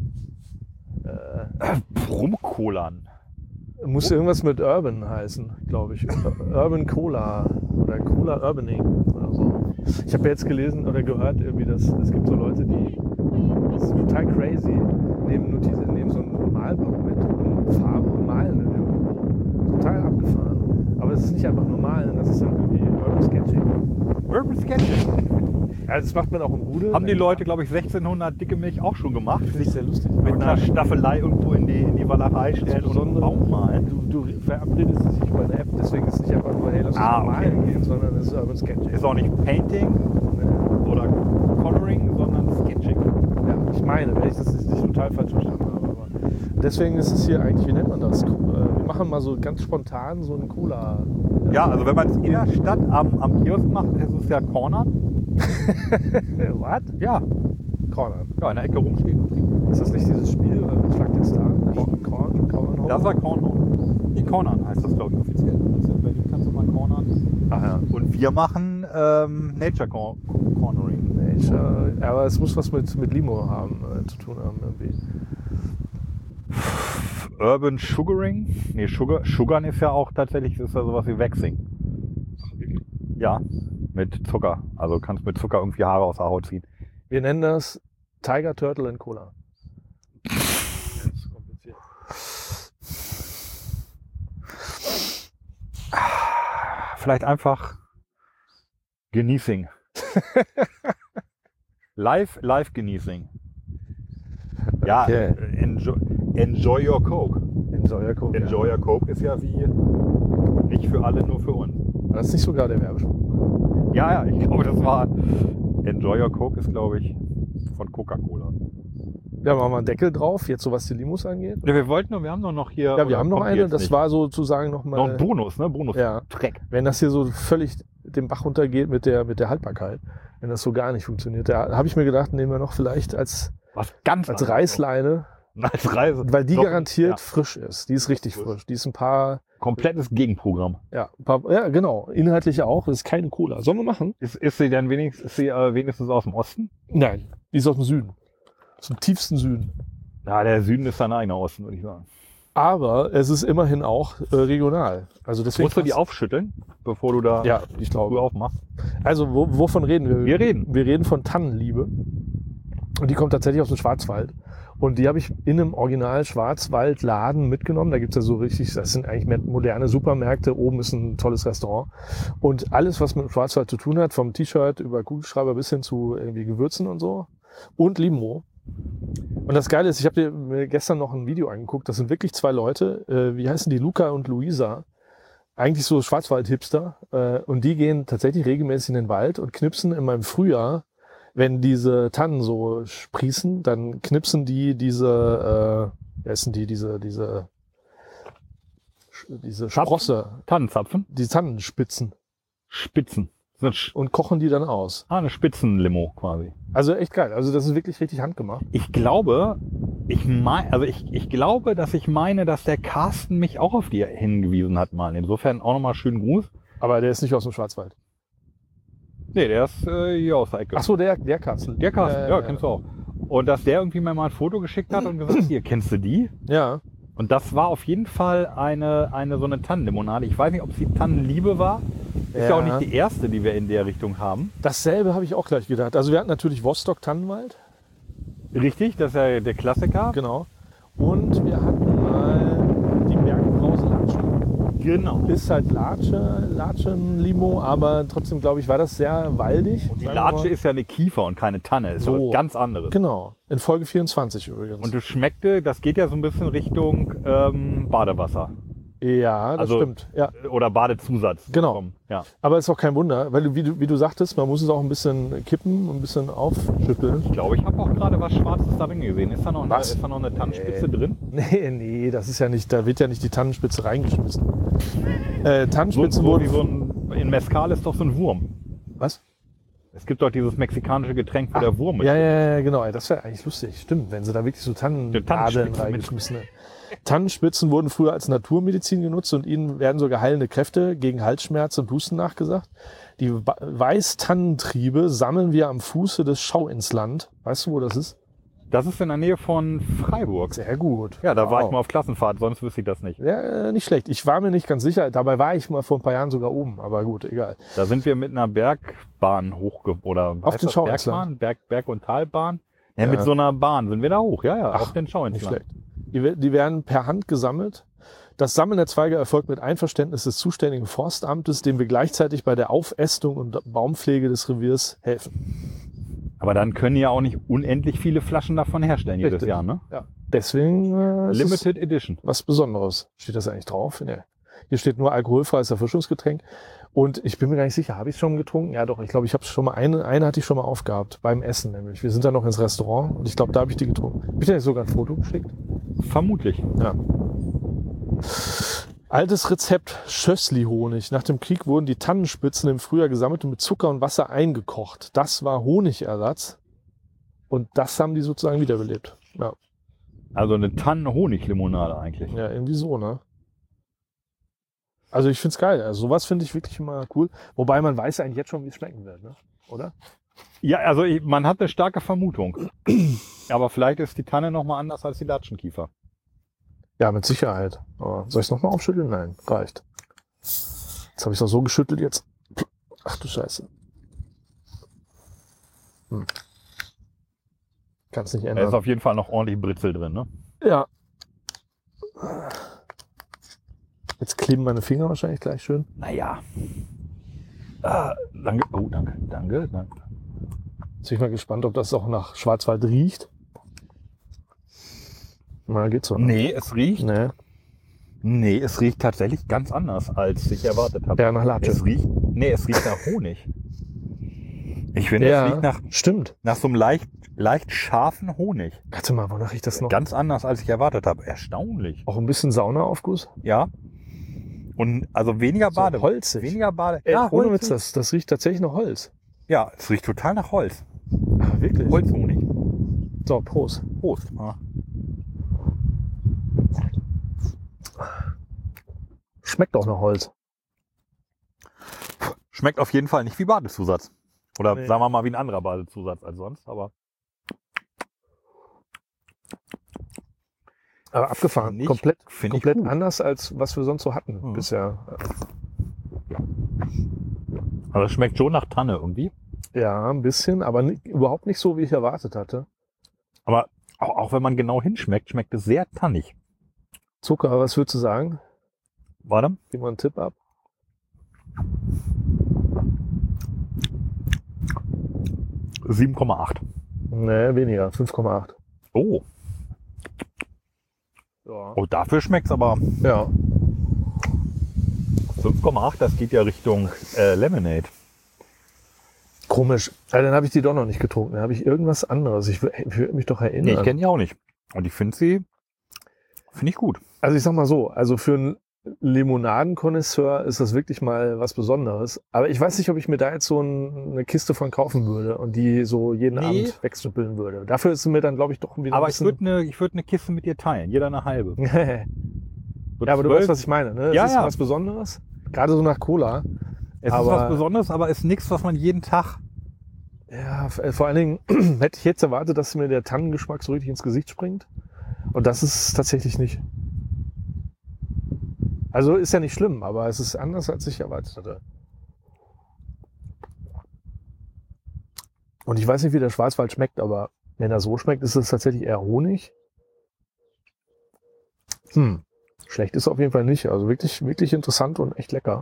Rumcolan. Muss irgendwas mit Urban heißen, glaube ich. Urban Cola oder Cola Urbaning oder so. Ich habe ja jetzt gelesen oder gehört, irgendwie, dass es gibt so Leute, die, das ist total crazy, nehmen, Notiz, nehmen so einen Malblock mit und Farbe und malen dann irgendwo. Total abgefahren. Aber es ist nicht einfach nur malen, das ist dann irgendwie Urban Sketching. Urban Sketching. Ja, das macht man auch im Rudel. Haben die Leute, glaube ich, sechzehnhundert dicke Milch auch schon gemacht. Finde ich sehr lustig. Mit einer Staffelei irgendwo in die, in die Walachei stellen und einen Baum malen. Du, du verabredest dich über eine App, deswegen ist es nicht einfach nur, hey, lass uns Ah, mal okay. malen gehen, sondern es ist Urban Sketching. Ist auch nicht Painting oder Coloring, sondern Sketching. Ja, ich meine, wenn ich das nicht total falsch verstanden habe. Aber deswegen ist es hier eigentlich, wie nennt man das? Wir machen mal so ganz spontan so einen Cola. Ja, also wenn man es in der Stadt am, am Kiosk macht, ist es ja Corner. Was? Ja, Corner. ja, in der Ecke rumstehen. Ist das nicht dieses Spiel, äh, Schlag den Star? Corn, Corn, Corn, Das war Cornhorn. Die Cornern heißt das, glaube ich, offiziell. Also in Berlin kannst du mal Cornern. Ach ja. Und wir machen ähm, Nature Cor Cornering. Nature, aber es muss was mit, mit Limo haben, äh, zu tun haben irgendwie. Urban Sugaring. Nee, Sugar, Sugern ist ja auch tatsächlich, ist ja sowas wie Waxing. Ja, mit Zucker. Also kannst mit Zucker irgendwie Haare aus der Haut ziehen. Wir nennen das Tiger Turtle and Cola. Das ist kompliziert. Vielleicht einfach genießing. live, live genießing. Ja, Okay. enjoy, enjoy your Coke. Enjoy your Coke. Enjoy your Coke ist ja wie nicht für alle, nur für uns. Ja. Das ist nicht sogar der Werbespruch. Ja, ja, ich glaube, das war Enjoy your Coke ist, glaube ich, von Coca-Cola. Ja, machen wir einen Deckel drauf, jetzt so was die Limos angeht. Ja, wir wollten noch, wir haben doch noch hier. Ja, wir oder haben noch kommt die eine, jetzt das nicht? war sozusagen nochmal. noch ein Bonus, ne? Bonus. Ja. Dreck. Wenn das hier so völlig den Bach runtergeht mit der, mit der Haltbarkeit, wenn das so gar nicht funktioniert, da habe ich mir gedacht, nehmen wir noch vielleicht als, Was ganz als anderes. Reißleine, Als Reise. weil die Doch, garantiert ja. frisch ist. Die ist richtig Frisch. frisch. Die ist ein paar, Komplettes Gegenprogramm. ja, ein paar, ja genau, inhaltlich auch. Das ist keine Cola. Sollen wir machen? Ist, ist sie dann wenigstens, ist sie, äh, wenigstens aus dem Osten? Nein, die ist aus dem Süden. Aus dem tiefsten Süden. Ja, der Süden ist sein eigener Osten, würde ich sagen. Aber es ist immerhin auch äh, regional. Also deswegen Musst du die passt- aufschütteln, bevor du da Ja, ich Tür glaube. aufmachst? Also wo, wovon reden wir? Wir reden. Wir reden von Tannenliebe. Und die kommt tatsächlich aus dem Schwarzwald. Und die habe ich in einem Original Schwarzwaldladen mitgenommen. Da gibt's ja so richtig, das sind eigentlich mehr moderne Supermärkte. Oben ist ein tolles Restaurant. Und alles, was mit dem Schwarzwald zu tun hat, vom T-Shirt über Kugelschreiber bis hin zu irgendwie Gewürzen und so. Und Limo. Und das Geile ist, ich habe mir gestern noch ein Video angeguckt. Das sind wirklich zwei Leute. Äh, wie heißen die? Luca und Luisa. Eigentlich so Schwarzwald-Hipster. Äh, und die gehen tatsächlich regelmäßig in den Wald und knipsen in meinem Frühjahr, wenn diese Tannen so sprießen, dann knipsen die diese, äh, wie heißen die, diese, diese, diese Sprosse, Tannenzapfen? die Tannenspitzen Spitzen. Das ist Sch und kochen die dann aus. ah, eine Spitzenlimo quasi. Also echt geil. Also das ist wirklich richtig handgemacht. Ich glaube, ich mein, also ich, ich glaube, dass ich meine, dass der Carsten mich auch auf die hingewiesen hat mal. Insofern auch nochmal schönen Gruß. Aber der ist nicht aus dem Schwarzwald. Nee, der ist äh, hier aus der Ecke. Ach so, der, der Carsten. Der Carsten, Äh, ja, kennst du auch. Und dass der irgendwie mir mal ein Foto geschickt hat und gesagt, hier, kennst du die? Ja. Und das war auf jeden Fall eine, eine so eine Tannenlimonade. Ich weiß nicht, ob es die Tannenliebe war. Ist ja. Ja. auch nicht die erste, die wir in der Richtung haben. Dasselbe habe ich auch gleich gedacht. Also wir hatten natürlich Vostok-Tannenwald. Richtig, das ist ja der Klassiker. Genau. Und wir hatten mal die Bergenbrause Latsche. Genau. Ist halt Latsche, Latschen-Limo, aber trotzdem, glaube ich, war das sehr waldig. Die sagen wir Latsche mal. ist ja eine Kiefer und keine Tanne. Ist So. was ganz anderes. Genau. In Folge vierundzwanzig übrigens. Und es schmeckte, das geht ja so ein bisschen Richtung ähm, Badewasser. ja, das also- stimmt. Ja. Oder Badezusatz. Genau. Vom- Ja. Aber ist auch kein Wunder, weil du, wie du, wie du sagtest, man muss es auch ein bisschen kippen, ein bisschen aufschütteln. Ich glaube, ich habe auch gerade was Schwarzes darin gesehen. Ist da noch eine, Was? ist da noch eine Tannenspitze Nee. drin? Nee, nee, das ist ja nicht, da wird ja nicht die Tannenspitze reingeschmissen. Äh, So, Tannenspitzen so wie wurden... so ein, in Mezcal ist doch so ein Wurm. Was? Es gibt doch dieses mexikanische Getränk, wo Ach, der Wurm Ja, ist. ja, ja, genau. Ey, das wäre eigentlich lustig. Stimmt, wenn sie da wirklich so Tannennadeln Tannenspitzen reingeschmissen hätten. Tannenspitzen wurden früher als Naturmedizin genutzt und ihnen werden sogar heilende Kräfte gegen Halsschmerz und Husten nachgesagt. Die Ba- Weißtannentriebe sammeln wir am Fuße des Schauinsland. Weißt du, wo das ist? Das ist in der Nähe von Freiburg. Sehr gut. Ja, da war Wow. ich mal auf Klassenfahrt, sonst wüsste ich das nicht. Ja, äh, nicht schlecht. Ich war mir nicht ganz sicher. Dabei war ich mal vor ein paar Jahren sogar oben. Aber gut, egal. Da sind wir mit einer Bergbahn hochge... Oder Auf heißt den das Schauinsland. Bergbahn? Berg, Berg- und Talbahn? Ja, Ja. mit so einer Bahn sind wir da hoch. Ja, ja, Ach, auf den Nicht Schauinsland. schlecht. Die, we- die werden per Hand gesammelt. Das Sammeln der Zweige erfolgt mit Einverständnis des zuständigen Forstamtes, dem wir gleichzeitig bei der Aufästung und Baumpflege des Reviers helfen. Aber dann können ja auch nicht unendlich viele Flaschen davon herstellen jedes Richtig. Jahr, ne? Ja. Deswegen äh, ist es Limited Edition. was Besonderes. Steht das eigentlich drauf? Nee. Hier steht nur alkoholfreies Erfrischungsgetränk. Und ich bin mir gar nicht sicher, habe ich es schon getrunken? Ja doch, ich glaube, ich habe schon mal eine, eine hatte ich schon mal aufgehabt, beim Essen nämlich. Wir sind dann noch ins Restaurant und ich glaube, da habe ich die getrunken. Hab ich dir nicht sogar ein Foto geschickt? Vermutlich. Ja. Altes Rezept Schössli-Honig. Nach dem Krieg wurden die Tannenspitzen im Frühjahr gesammelt und mit Zucker und Wasser eingekocht. Das war Honigersatz. Und das haben die sozusagen wiederbelebt. Ja, Also eine Tannen-Honig-Limonade eigentlich. ja irgendwie so, ne? Also ich find's geil. Also sowas finde ich wirklich immer cool. Wobei man weiß eigentlich jetzt schon, wie es schmecken wird, ne? Oder? Ja, also ich, man hat eine starke Vermutung. Aber vielleicht ist die Tanne nochmal anders als die Latschenkiefer. Ja, mit Sicherheit. Aber soll ich es nochmal aufschütteln? Nein, reicht. Jetzt habe ich es auch so geschüttelt jetzt. Ach du Scheiße. Hm. Kann's nicht Da ändern. ist auf jeden Fall noch ordentlich Britzel drin, ne? Ja. Jetzt kleben meine Finger wahrscheinlich gleich schön. Naja. Ah, danke. Oh, danke, danke, danke. Jetzt bin ich mal gespannt, ob das auch nach Schwarzwald riecht. Na, geht's so. Nee, es riecht. Nee. Nee, es riecht tatsächlich ganz anders, als ich erwartet habe. Ja, nach Latsche. Es riecht. Nee, es riecht nach Honig. Ich finde, Ja, es riecht nach, stimmt. nach so einem leicht, leicht scharfen Honig. Warte mal, wonach riecht das noch? Ganz anders, als ich erwartet habe. Erstaunlich. Auch ein bisschen Saunaaufguss? Ja. Und also weniger So Bade. holzig. Weniger Bade. Ey, ja, ohne Witz, holzig. das, das riecht tatsächlich nach Holz. Ja, es riecht total nach Holz. Ah, wirklich? Holzhonig. So, Prost. Prost. Ja. Schmeckt auch nach Holz. Schmeckt auf jeden Fall nicht wie Badezusatz. Oder Nee. sagen wir mal wie ein anderer Badezusatz als sonst, aber Aber abgefahren. Find ich- komplett find ich komplett gut. anders, als was wir sonst so hatten Mhm. bisher. also es schmeckt schon nach Tanne irgendwie. Ja, ein bisschen, aber ni- überhaupt nicht so, wie ich erwartet hatte. Aber auch, auch wenn man genau hinschmeckt, schmeckt es sehr tannig. Zucker, was würdest du sagen? Warte. Gib mal einen Tipp ab. sieben Komma acht. Nee, weniger. fünf Komma acht. Oh. Ja. Oh, dafür schmeckt es aber ja. fünf Komma acht, das geht ja Richtung äh, Lemonade. Komisch. Ja, dann habe ich die doch noch nicht getrunken. Dann habe ich irgendwas anderes. Ich, wür- ich würde mich doch erinnern. Nee, ich kenne die auch nicht. Und ich finde sie, finde ich gut. Also ich sag mal so, also für einen Limonadenkonnoisseur ist das wirklich mal was Besonderes. Aber ich weiß nicht, ob ich mir da jetzt so ein, eine Kiste von kaufen würde und die so jeden Nee. Abend wegschnippeln würde. Dafür ist es mir dann, glaube ich, doch wieder Aber ein ich würde eine ich würd ne Kiste mit dir teilen, jeder eine halbe. bisschen... So ja, aber du zwölf. weißt, was ich meine. Ne? Es Ja, ist ja. was Besonderes. Gerade so nach Cola. Es ist aber- was Besonderes, aber ist nichts, was man jeden Tag... Ja, f- äh, vor allen Dingen hätte ich jetzt erwartet, dass mir der Tannengeschmack so richtig ins Gesicht springt. Und das ist es tatsächlich nicht. Also ist ja nicht schlimm, aber es ist anders, als ich erwartet hatte. Und ich weiß nicht, wie der Schwarzwald schmeckt, aber wenn er so schmeckt, ist es tatsächlich eher Honig. Hm. Schlecht ist es auf jeden Fall nicht. Also wirklich, wirklich interessant und echt lecker.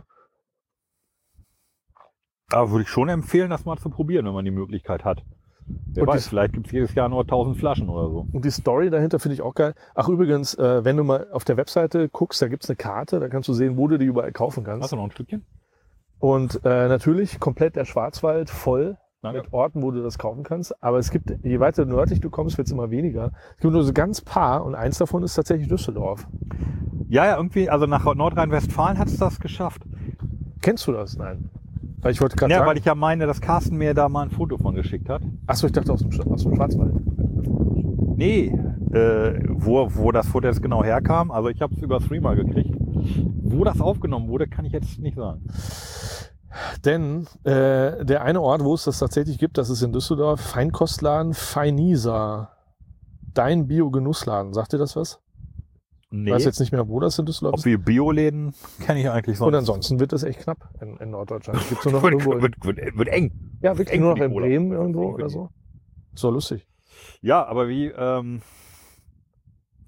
Da würde ich schon empfehlen, das mal zu probieren, wenn man die Möglichkeit hat. Wer Und weiß, die- vielleicht gibt es jedes Jahr nur tausend Flaschen oder so. Und die Story dahinter finde ich auch geil. Ach übrigens, äh, wenn du mal auf der Webseite guckst, da gibt's eine Karte, da kannst du sehen, wo du die überall kaufen Hast kannst. du noch ein Stückchen? Und äh, natürlich komplett der Schwarzwald voll Danke. mit Orten, wo du das kaufen kannst. Aber es gibt, je weiter nördlich du kommst, wird's immer weniger. Es gibt nur so ganz paar und eins davon ist tatsächlich Düsseldorf. Ja, ja, irgendwie, also nach Nordrhein-Westfalen hat es das geschafft. Kennst du das? Nein. Weil ich wollte gerade Ja, sagen, weil ich ja meine, dass Carsten mir da mal ein Foto von geschickt hat. achso, ich dachte aus dem, Sch- aus dem Schwarzwald. Nee, äh, wo, wo das Foto jetzt genau herkam, also ich habe es über Streamer gekriegt. Wo das aufgenommen wurde, kann ich jetzt nicht sagen. Denn äh, der eine Ort, wo es das tatsächlich gibt, das ist in Düsseldorf, Feinkostladen Feinisa. Dein Bio-Genussladen. Sagt dir das was? Nee, Ich weiß jetzt nicht mehr, wo das in Düsseldorf ob ist. wir Bioläden kenne ich eigentlich sonst. Und ansonsten wird das echt knapp in, in Norddeutschland. Gibt's nur noch wird, irgendwo in, wird, wird, wird eng. ja, wirklich eng nur für noch die in Cola. Bremen Wird irgendwo eng für oder die. so. So lustig. Ja, aber wie, ähm,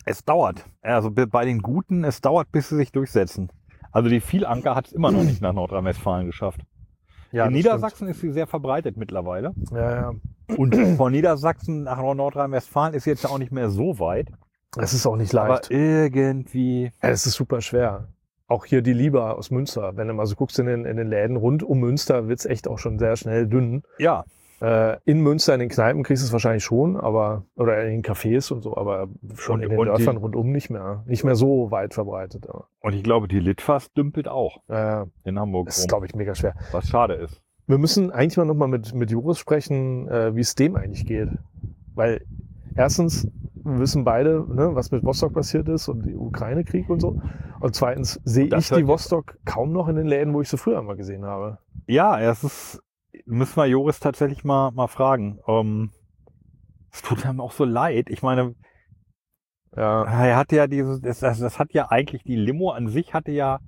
Es dauert. Also bei den Guten, es dauert, bis sie sich durchsetzen. Also die Vielanker hat es immer noch nicht nach Nordrhein-Westfalen geschafft. Ja, in das Niedersachsen stimmt. ist sie sehr verbreitet mittlerweile. Ja, ja. Und von Niedersachsen nach Nordrhein-Westfalen ist jetzt auch nicht mehr so weit. Es ist auch nicht leicht. Aber irgendwie... Ja, es ist super schwer. Auch hier die Liebe aus Münster. Wenn du mal so guckst in den, in den Läden rund um Münster, wird's echt auch schon sehr schnell dünn. Ja, Äh, in Münster, in den Kneipen kriegst du es wahrscheinlich schon, aber oder in den Cafés und so, aber schon Und- in den und Dörfern die- rundum nicht mehr. Nicht mehr so weit verbreitet. Aber, und ich glaube, die Litfaß dümpelt auch äh, in Hamburg das ist, rum, glaube ich, mega schwer. was schade ist. Wir müssen eigentlich mal nochmal mit, mit Joris sprechen, äh, wie es dem eigentlich geht. Weil erstens wir wissen beide, ne, was mit Vostok passiert ist und der Ukraine-Krieg und so. Und zweitens sehe Das ich hört die jetzt- Vostok kaum noch in den Läden, wo ich sie früher mal gesehen habe. Ja, es ist, müssen wir Joris tatsächlich mal, mal fragen. Ähm, es tut ihm auch so leid. Ich meine, Ja, er hat ja dieses, das, das, das hat ja eigentlich, die Limo an sich hatte ja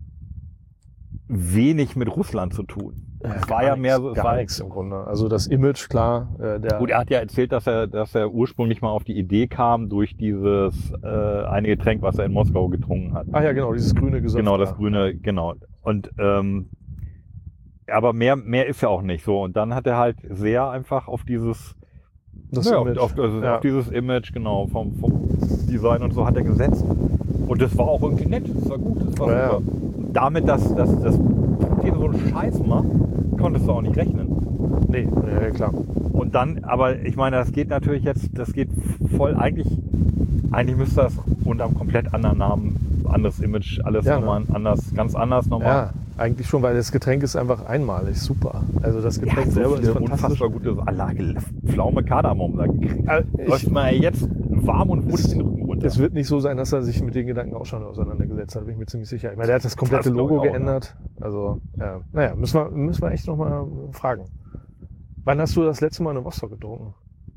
wenig mit Russland zu tun. Es war ja mehr so, es gar war, nichts im Grunde. Also das Image, klar, äh, der gut, er hat ja erzählt, dass er, dass er ursprünglich mal auf die Idee kam durch dieses äh, eine Getränk, was er in Moskau getrunken hat. Ach ja, genau, dieses grüne Gesöff. Genau, das da. grüne, genau. Und ähm, aber mehr, mehr ist ja auch nicht so. Und dann hat er halt sehr einfach auf dieses, Das ja, Image. auf, also Ja. auf dieses Image, genau, vom, vom Design und so hat er gesetzt. Und das war auch irgendwie nett, das war gut, das war Ja, ja. super. Und damit, dass, dass, dass Putin so einen Scheiß macht, konntest du auch nicht rechnen. Nee, nee, klar. Und dann, aber ich meine, das geht natürlich jetzt, das geht voll, eigentlich, eigentlich müsste das unter einem komplett anderen Namen, anderes Image, alles Ja, nochmal anders, ganz anders nochmal. Ja, eigentlich schon, weil das Getränk ist einfach einmalig, super. Also das Getränk Ja, selber so ist viele fantastisch. unfassbar gute Anlage, Pflaume, Kardamom. Da Äh, läuft ich, mal jetzt warm und wusch Es- den Rücken runter. es wird nicht so sein, dass er sich mit den Gedanken auch schon auseinandergesetzt hat, bin ich mir ziemlich sicher. Ich meine, der hat das komplette Das glaub ich Logo auch, geändert. Also, ja. Naja, müssen wir, müssen wir echt nochmal fragen. Wann hast du das letzte Mal eine Vostok getrunken?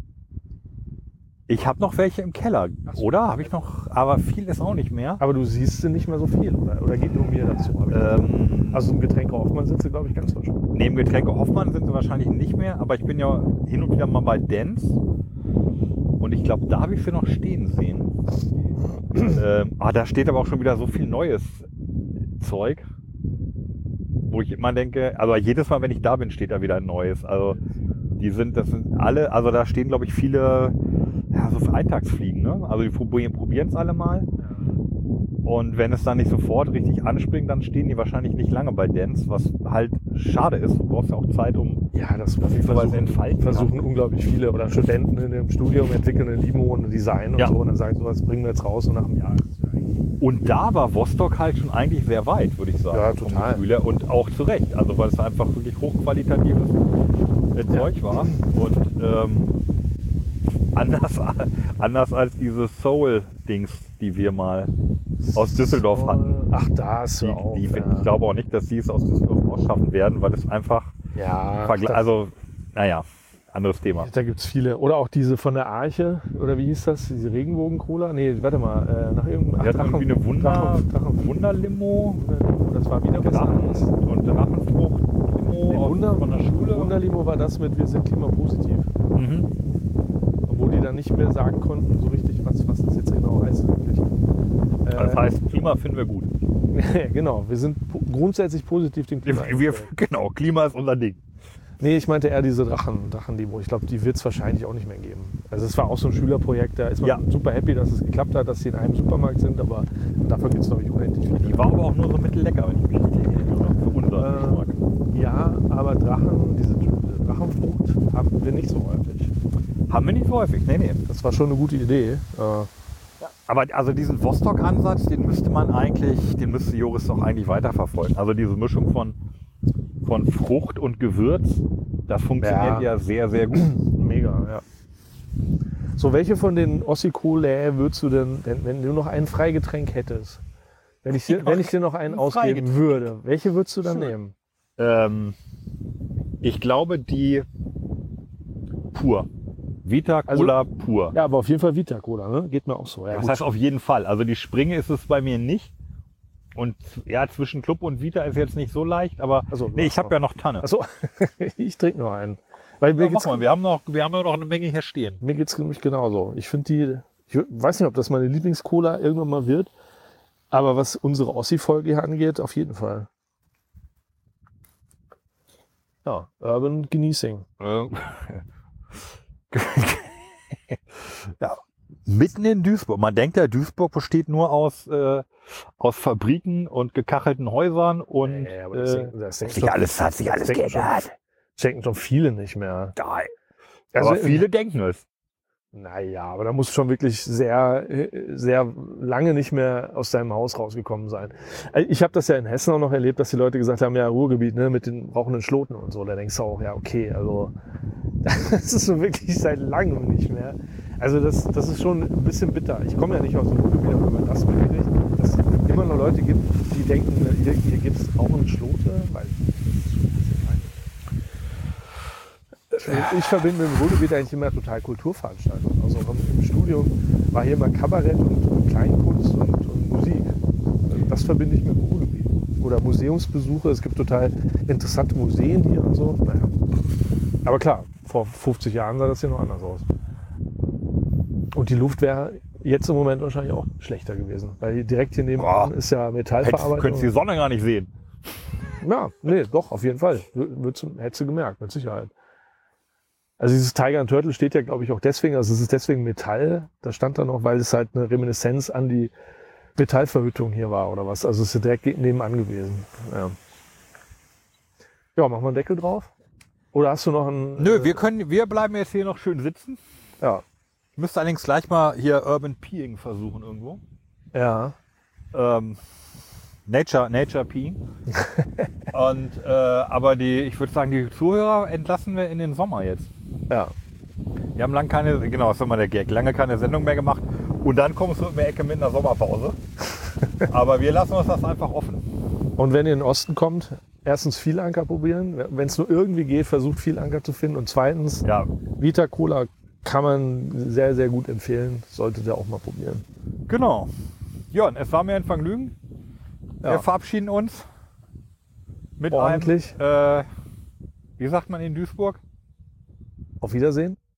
Ich habe noch welche im Keller, oder? Habe ich noch, aber viel ist auch nicht mehr. Aber du siehst sie nicht mehr so viel, oder? Oder geht nur mir dazu? Hab ich Ähm, also im Getränke Hoffmann sind sie, glaube ich, ganz frisch. neben Getränke Hoffmann sind sie wahrscheinlich nicht mehr, aber ich bin ja hin und wieder mal bei Dance und ich glaube, da habe ich sie noch stehen sehen. ähm, ah, da steht aber auch schon wieder so viel neues Zeug, wo ich immer denke, also jedes Mal, wenn ich da bin, steht da wieder ein neues. Also die sind, das sind alle, also da stehen, glaube ich, viele, ja, so für Eintagsfliegen, ne? Also die probieren es alle mal. Und wenn es dann nicht sofort richtig anspringt, dann stehen die wahrscheinlich nicht lange bei Dance, was halt schade ist. Du brauchst ja auch Zeit, um Ja, das dass sich sowas versuchen, entfalten versuchen unglaublich viele oder Studenten in dem Studium entwickeln eine Limo und ein Design und Ja. so und dann sagen so, was bringen wir jetzt raus und nach einem Jahr ist es ja eigentlich- Und da war Vostok halt schon eigentlich sehr weit, würde ich sagen. Ja, vom total. Gefühl her. Und auch zu Recht. Also weil es einfach wirklich hochqualitatives äh, Zeug war. Und ähm, anders, anders als diese Soul-Dings, die wir mal aus Düsseldorf hatten. Ach, das Die, hör auf, die, ja. Ich glaube auch nicht, dass sie es aus Düsseldorf ausschaffen werden, weil es einfach Ja, vergl- das- also, naja, anderes Thema. da gibt es viele. Oder auch diese von der Arche, oder wie hieß das? Diese Regenbogen-Cola? Nee, warte mal, äh, nach irgendeinem... Wir hatten irgendwie eine Wunder, Drachen, Drachen, Wunderlimo, das war wieder was Drachen anderes. und Drachenfrucht-Limo Nee, aus- Wunder, von der Schule. Wunderlimo war das mit Wir sind klimapositiv. Mhm. Wo die dann nicht mehr sagen konnten, so richtig, was, was das jetzt genau heißt eigentlich. Äh, Das heißt, Klima finden wir gut. genau, wir sind po grundsätzlich positiv dem Klima. Wir, wir, genau, Klima ist unser Ding. Nee, ich meinte eher diese Drachen, Drachenlimo. Ich glaube, die wird es wahrscheinlich auch nicht mehr geben. Also es war auch so ein Schülerprojekt, da ist man Ja. super happy, dass es geklappt hat, dass sie in einem Supermarkt sind, aber dafür gibt es, glaube ich, unendlich viele. Die war aber auch nur so mittellecker, wenn ich mich richtig erinnere. Für unseren Geschmack. Äh, ja, aber Drachen, diese Drachenfrucht haben wir nicht so häufig. Haben wir nicht so häufig, nee, nee. Das war schon eine gute Idee. Äh, Aber also diesen Vostok-Ansatz, den müsste man eigentlich, den müsste Joris doch eigentlich weiterverfolgen. Also diese Mischung von, von Frucht und Gewürz, das funktioniert ja, Ja. sehr, sehr gut. Mega, ja. So, welche von den Ossikoläe würdest du denn, wenn, wenn du noch ein Freigetränk hättest, wenn ich dir, wenn ich dir noch einen Ein ausgeben Freigetränk. würde, welche würdest du dann Schön. nehmen? Ähm, ich glaube, die pur. Vita Also- Cola pur. Ja, aber auf jeden Fall Vita Cola, ne? Geht mir auch so. Ja, Das gut. heißt auf jeden Fall. Also die Springe ist es bei mir nicht. Und ja, zwischen Club und Vita ist jetzt nicht so leicht, aber Ach so, nee, ich habe ja noch Tanne. Achso, ich trinke noch einen. Weil mir Ja, geht's, mach mal, wir haben noch, wir haben ja noch eine Menge hier stehen. mir geht's nämlich genauso. Ich finde die, Ich weiß nicht, ob das meine Lieblings-Cola irgendwann mal wird, aber was unsere Ossi-Folge hier angeht, auf jeden Fall. Ja, Urban Genießing. Ja, mitten in Duisburg. Man denkt ja, Duisburg besteht nur aus, äh, aus Fabriken und gekachelten Häusern und Ja, aber das, äh, das denkt sich doch- alles, hat sich alles das denken geändert. schon- Das denken doch viele nicht mehr. Nein. Also, Aber viele denken es. Naja, aber da muss schon wirklich sehr, sehr lange nicht mehr aus deinem Haus rausgekommen sein. Ich habe das ja in Hessen auch noch erlebt, dass die Leute gesagt haben, ja, Ruhrgebiet, ne, mit den rauchenden Schloten und so. Da denkst du auch, ja, okay, also das ist so wirklich seit langem nicht mehr. Also das, das ist schon ein bisschen bitter. Ich komme ja nicht aus dem Ruhrgebiet, aber wenn man das mitkriegt, dass es immer noch Leute gibt, die denken, hier, hier gibt es rauchende Schlote, weil ich verbinde im Ruhrgebiet eigentlich immer total Kulturveranstaltungen. Also im Studium war hier immer Kabarett und, und Kleinkunst und, und Musik. Das verbinde ich mit dem Ruhrgebiet. Oder Museumsbesuche. Es gibt total interessante Museen hier und so. Naja. Aber klar, vor fünfzig Jahren sah das hier noch anders aus. Und die Luft wäre jetzt im Moment wahrscheinlich auch schlechter gewesen. Weil direkt hier nebenan Boah. ist ja Hättest, Metallverarbeitung. könntest die Sonne gar nicht sehen. Ja, nee, doch, auf jeden Fall. Würdest du- Hättest du gemerkt, mit Sicherheit. Also dieses Tiger and Turtle steht ja, glaube ich, auch deswegen, also es ist deswegen Metall, da stand da noch, weil es halt eine Reminiszenz an die Metallverhüttung hier war oder was. Also es ist direkt nebenan gewesen. Ja, ja, machen wir einen Deckel drauf? Oder hast du noch einen... Nö, wir können, wir bleiben jetzt hier noch schön sitzen. Ja, Ich müsste allerdings gleich mal hier Urban Peeing versuchen irgendwo. ja, Ähm, Nature, Nature Peeing. Und, äh, aber die, ich würde sagen, die Zuhörer entlassen wir in den Sommer jetzt. ja. Wir haben lange keine, genau, das ist immer der Gag, lange keine Sendung mehr gemacht. Und dann kommst du in die Ecke mit einer Sommerpause. Aber wir lassen uns das einfach offen. Und wenn ihr in den Osten kommt, erstens Vielanker probieren. Wenn es nur irgendwie geht, versucht Vielanker zu finden. Und zweitens, Ja, Vita Cola kann man sehr, sehr gut empfehlen. Solltet ihr auch mal probieren. genau. Jörn, es war mir ein Vergnügen. Ja. Wir verabschieden uns mit Ordentlich. einem, äh, wie sagt man in Duisburg? Auf Wiedersehen.